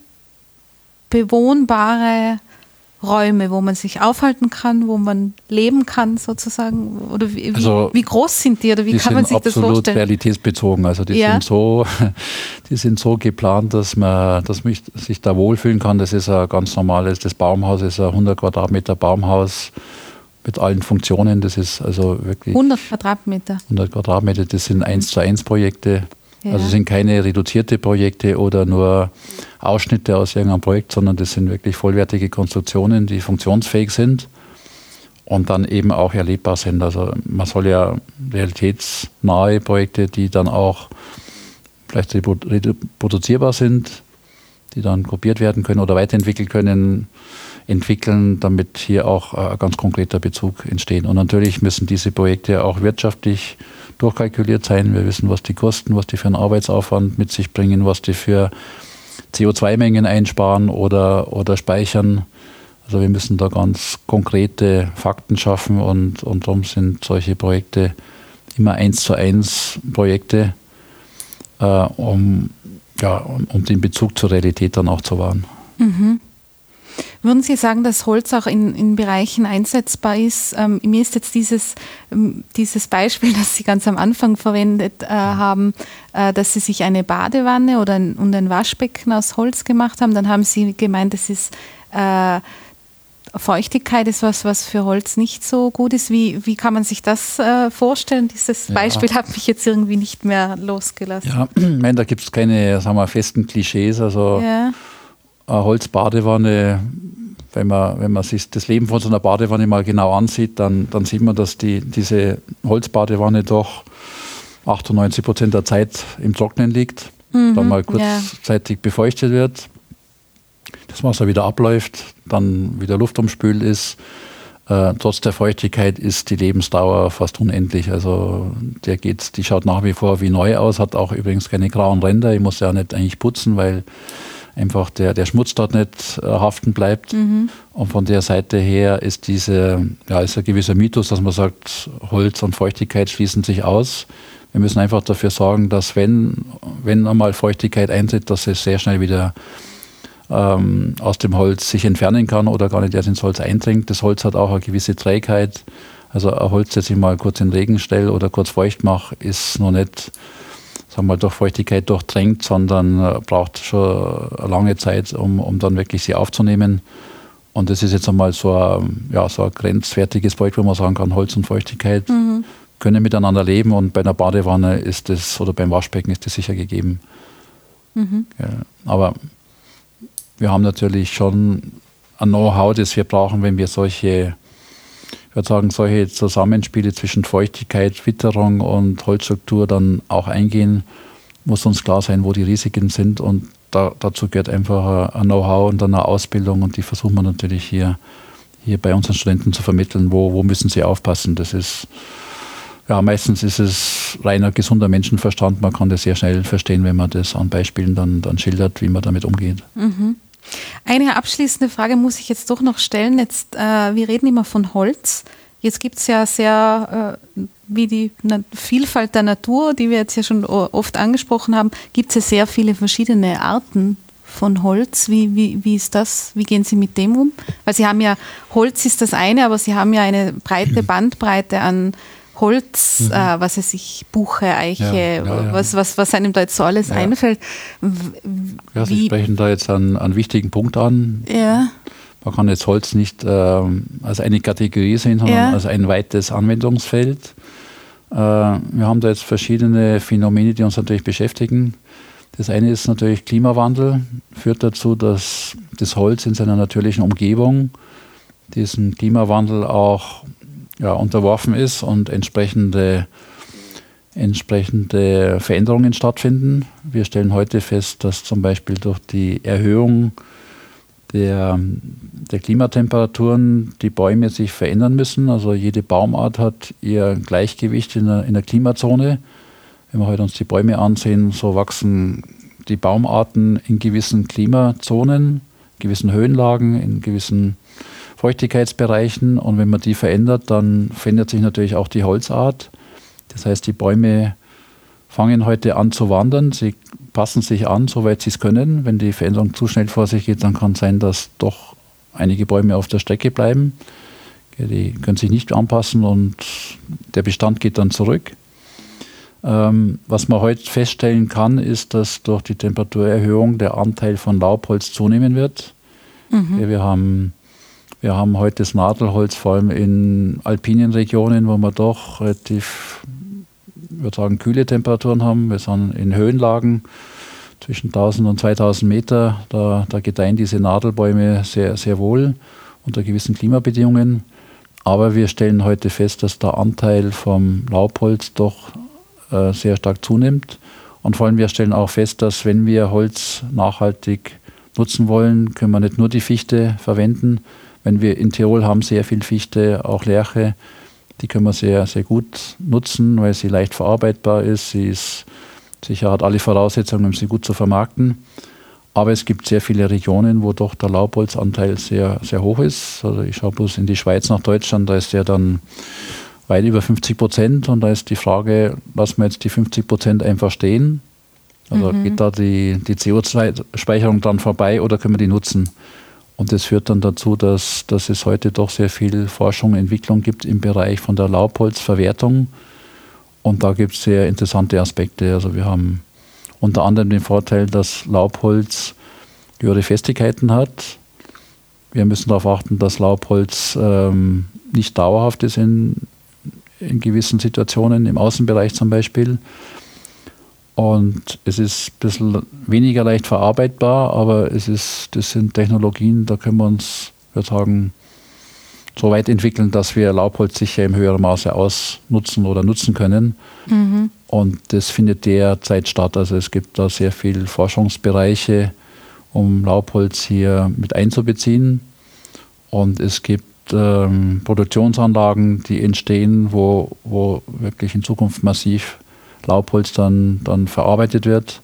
bewohnbare Räume, wo man sich aufhalten kann, wo man leben kann sozusagen? Oder wie, also, wie groß sind die oder wie die kann man sich das vorstellen? Die sind absolut realitätsbezogen. Also die, ja. sind so, die sind so geplant, dass man, dass man sich da wohlfühlen kann. Das ist ein ganz normales, das Baumhaus ist ein hundert Quadratmeter Baumhaus, mit allen Funktionen. Das ist also wirklich hundert Quadratmeter. hundert Quadratmeter, das sind eins zu eins Projekte. Ja. Also sind keine reduzierte Projekte oder nur Ausschnitte aus irgendeinem Projekt, sondern das sind wirklich vollwertige Konstruktionen, die funktionsfähig sind und dann eben auch erlebbar sind. Also man soll ja realitätsnahe Projekte, die dann auch vielleicht reproduzierbar sind, die dann kopiert werden können oder weiterentwickelt können, entwickeln, damit hier auch ein ganz konkreter Bezug entsteht. Und natürlich müssen diese Projekte auch wirtschaftlich durchkalkuliert sein. Wir wissen, was die kosten, was die für einen Arbeitsaufwand mit sich bringen, was die für C O zwei Mengen einsparen oder, oder speichern. Also wir müssen da ganz konkrete Fakten schaffen und, und darum sind solche Projekte immer eins zu eins Projekte, äh, um, ja, um, um den Bezug zur Realität dann auch zu wahren. Mhm. Würden Sie sagen, dass Holz auch in, in Bereichen einsetzbar ist? Ähm, mir ist jetzt dieses, ähm, dieses Beispiel, das Sie ganz am Anfang verwendet äh, haben, äh, dass Sie sich eine Badewanne oder ein, und ein Waschbecken aus Holz gemacht haben. Dann haben Sie gemeint, das ist äh, Feuchtigkeit ist was, was für Holz nicht so gut ist. Wie, wie kann man sich das äh, vorstellen? Dieses ja. Beispiel hat mich jetzt irgendwie nicht mehr losgelassen. Ja, ich meine, da gibt es keine, sagen wir, festen Klischees. Also ja. eine Holzbadewanne, wenn man, wenn man sich das Leben von so einer Badewanne mal genau ansieht, dann, dann sieht man, dass die, diese Holzbadewanne doch achtundneunzig Prozent der Zeit im Trocknen liegt, mhm, dann mal kurzzeitig ja. befeuchtet wird, das Wasser wieder abläuft, dann wieder Luft umspült ist. Äh, trotz der Feuchtigkeit ist die Lebensdauer fast unendlich. Also der geht, die schaut nach wie vor wie neu aus, hat auch übrigens keine grauen Ränder. Ich muss ja nicht eigentlich putzen, weil einfach der, der Schmutz dort nicht äh, haften bleibt. Mhm. Und von der Seite her ist diese, ja, ist ein gewisser Mythos, dass man sagt, Holz und Feuchtigkeit schließen sich aus. Wir müssen einfach dafür sorgen, dass wenn, wenn einmal Feuchtigkeit eintritt, dass es sehr schnell wieder ähm, aus dem Holz sich entfernen kann oder gar nicht erst ins Holz eindringt. Das Holz hat auch eine gewisse Trägheit. Also ein Holz, das ich mal kurz in den Regen stelle oder kurz feucht mache, ist noch nicht, sagen wir mal, durch Feuchtigkeit durchdrängt, sondern braucht schon eine lange Zeit, um, um dann wirklich sie aufzunehmen. Und das ist jetzt einmal so ein, ja, so ein grenzwertiges Projekt, wo man sagen kann, Holz und Feuchtigkeit mhm. können miteinander leben, und bei einer Badewanne ist das, oder beim Waschbecken ist das sicher gegeben. Mhm. Ja, aber wir haben natürlich schon ein Know-how, das wir brauchen, wenn wir solche, ich würde sagen, solche Zusammenspiele zwischen Feuchtigkeit, Witterung und Holzstruktur dann auch eingehen, muss uns klar sein, wo die Risiken sind, und da, dazu gehört einfach ein Know-how und eine Ausbildung, und die versuchen wir natürlich hier, hier bei unseren Studenten zu vermitteln, wo, wo müssen sie aufpassen. Das ist, ja, meistens ist es reiner gesunder Menschenverstand, man kann das sehr schnell verstehen, wenn man das an Beispielen dann, dann schildert, wie man damit umgeht. Mhm. Eine abschließende Frage muss ich jetzt doch noch stellen. Jetzt, äh, wir reden immer von Holz. Jetzt gibt es ja sehr, äh, wie die Na- Vielfalt der Natur, die wir jetzt ja schon oft angesprochen haben, gibt es ja sehr viele verschiedene Arten von Holz. Wie, wie, wie ist das? Wie gehen Sie mit dem um? Weil Sie haben ja, Holz ist das eine, aber Sie haben ja eine breite Bandbreite an Holz, mhm. äh, was weiß ich, Buche, Eiche, ja, ja, ja. Was, was, was einem da jetzt so alles ja. einfällt. Ja, Sie sprechen da jetzt einen, einen wichtigen Punkt an. Ja. Man kann jetzt Holz nicht äh, als eine Kategorie sehen, sondern ja. als ein weites Anwendungsfeld. Äh, wir haben da jetzt verschiedene Phänomene, die uns natürlich beschäftigen. Das eine ist natürlich Klimawandel, führt dazu, dass das Holz in seiner natürlichen Umgebung diesem Klimawandel auch ja, unterworfen ist und entsprechende, entsprechende Veränderungen stattfinden. Wir stellen heute fest, dass zum Beispiel durch die Erhöhung der, der Klimatemperaturen die Bäume sich verändern müssen. Also jede Baumart hat ihr Gleichgewicht in der, in der Klimazone. Wenn wir heute uns die Bäume ansehen, so wachsen die Baumarten in gewissen Klimazonen, gewissen Höhenlagen, in gewissen Feuchtigkeitsbereichen, und wenn man die verändert, dann verändert sich natürlich auch die Holzart. Das heißt, die Bäume fangen heute an zu wandern, sie passen sich an, soweit sie es können. Wenn die Veränderung zu schnell vor sich geht, dann kann es sein, dass doch einige Bäume auf der Strecke bleiben. Die können sich nicht anpassen und der Bestand geht dann zurück. Ähm, was man heute feststellen kann, ist, dass durch die Temperaturerhöhung der Anteil von Laubholz zunehmen wird. Mhm. Wir haben Wir haben heute das Nadelholz vor allem in alpinen Regionen, wo wir doch relativ, ich würde sagen, kühle Temperaturen haben. Wir sind in Höhenlagen zwischen tausend und zweitausend Meter. Da, da gedeihen diese Nadelbäume sehr, sehr wohl unter gewissen Klimabedingungen. Aber wir stellen heute fest, dass der Anteil vom Laubholz doch äh, sehr stark zunimmt. Und vor allem wir stellen auch fest, dass wenn wir Holz nachhaltig nutzen wollen, können wir nicht nur die Fichte verwenden. Wenn wir in Tirol haben sehr viel Fichte, auch Lärche, die können wir sehr, sehr gut nutzen, weil sie leicht verarbeitbar ist. Sie ist sicher, hat alle Voraussetzungen, um sie gut zu vermarkten. Aber es gibt sehr viele Regionen, wo doch der Laubholzanteil sehr, sehr hoch ist. Also ich schaue bloß in die Schweiz nach Deutschland, da ist der dann weit über fünfzig Prozent. Und da ist die Frage, lassen wir jetzt die fünfzig Prozent einfach stehen? Also mhm. geht da die, die C O zwei Speicherung dann vorbei oder können wir die nutzen? Und das führt dann dazu, dass, dass es heute doch sehr viel Forschung und Entwicklung gibt im Bereich von der Laubholzverwertung. Und da gibt es sehr interessante Aspekte. Also wir haben unter anderem den Vorteil, dass Laubholz höhere Festigkeiten hat. Wir müssen darauf achten, dass Laubholz ähm, nicht dauerhaft ist in, in gewissen Situationen, im Außenbereich zum Beispiel. Und es ist ein bisschen weniger leicht verarbeitbar, aber es ist, das sind Technologien, da können wir uns, würde sagen, so weit entwickeln, dass wir Laubholz sicher im höheren Maße ausnutzen oder nutzen können. Mhm. Und das findet derzeit statt. Also es gibt da sehr viele Forschungsbereiche, um Laubholz hier mit einzubeziehen. Und es gibt ähm, Produktionsanlagen, die entstehen, wo, wo wirklich in Zukunft massiv Laubholz dann, dann verarbeitet wird.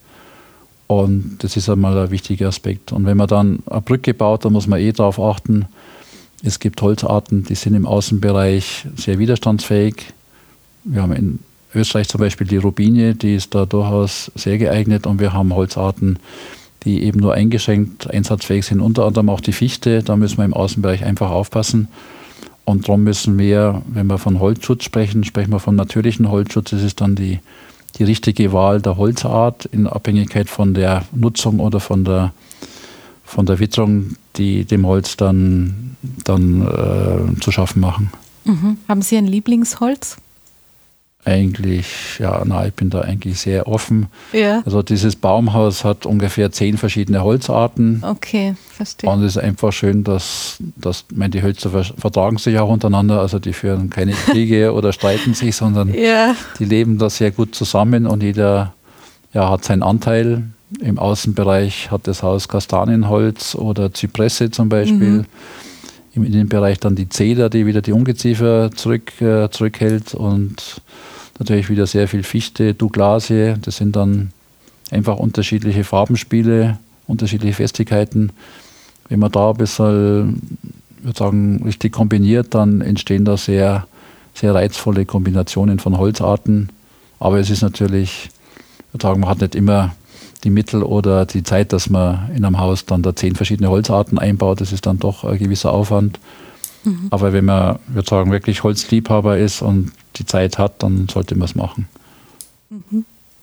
Und das ist einmal ein wichtiger Aspekt. Und wenn man dann eine Brücke baut, dann muss man eh darauf achten, es gibt Holzarten, die sind im Außenbereich sehr widerstandsfähig. Wir haben in Österreich zum Beispiel die Robinie, die ist da durchaus sehr geeignet. Und wir haben Holzarten, die eben nur eingeschränkt einsatzfähig sind, unter anderem auch die Fichte. Da müssen wir im Außenbereich einfach aufpassen. Und darum müssen wir, wenn wir von Holzschutz sprechen, sprechen wir von natürlichen Holzschutz. Das ist dann die, die richtige Wahl der Holzart in Abhängigkeit von der Nutzung oder von der, von der Witterung, die dem Holz dann, dann äh, zu schaffen machen. Mhm. Haben Sie ein Lieblingsholz? Eigentlich, ja, na, ich bin da eigentlich sehr offen. Ja. Also dieses Baumhaus hat ungefähr zehn verschiedene Holzarten. Okay, verstehe. Und es ist einfach schön, dass, dass ich meine, die Hölzer vertragen sich auch untereinander. Also die führen keine Kriege oder streiten sich, sondern ja. die leben da sehr gut zusammen und jeder ja, hat seinen Anteil. Im Außenbereich hat das Haus Kastanienholz oder Zypresse zum Beispiel. Mhm. Im Innenbereich dann die Zeder, die wieder die Ungeziefer zurück, äh, zurückhält und natürlich wieder sehr viel Fichte, Douglasie. Das sind dann einfach unterschiedliche Farbenspiele, unterschiedliche Festigkeiten. Wenn man da ein bisschen, ich würde sagen, richtig kombiniert, dann entstehen da sehr, sehr reizvolle Kombinationen von Holzarten. Aber es ist natürlich, ich würde sagen, man hat nicht immer die Mittel oder die Zeit, dass man in einem Haus dann da zehn verschiedene Holzarten einbaut. Das ist dann doch ein gewisser Aufwand. Mhm. Aber wenn man, ich würde sagen, wirklich Holzliebhaber ist und die Zeit hat, dann sollte man es machen. Mhm.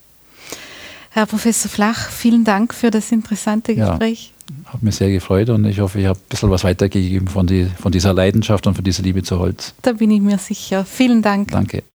Herr Professor Flach, vielen Dank für das interessante Gespräch. Ja, hat mich sehr gefreut und ich hoffe, ich habe ein bisschen was weitergegeben von, die, von dieser Leidenschaft und von dieser Liebe zu Holz. Da bin ich mir sicher. Vielen Dank. Danke.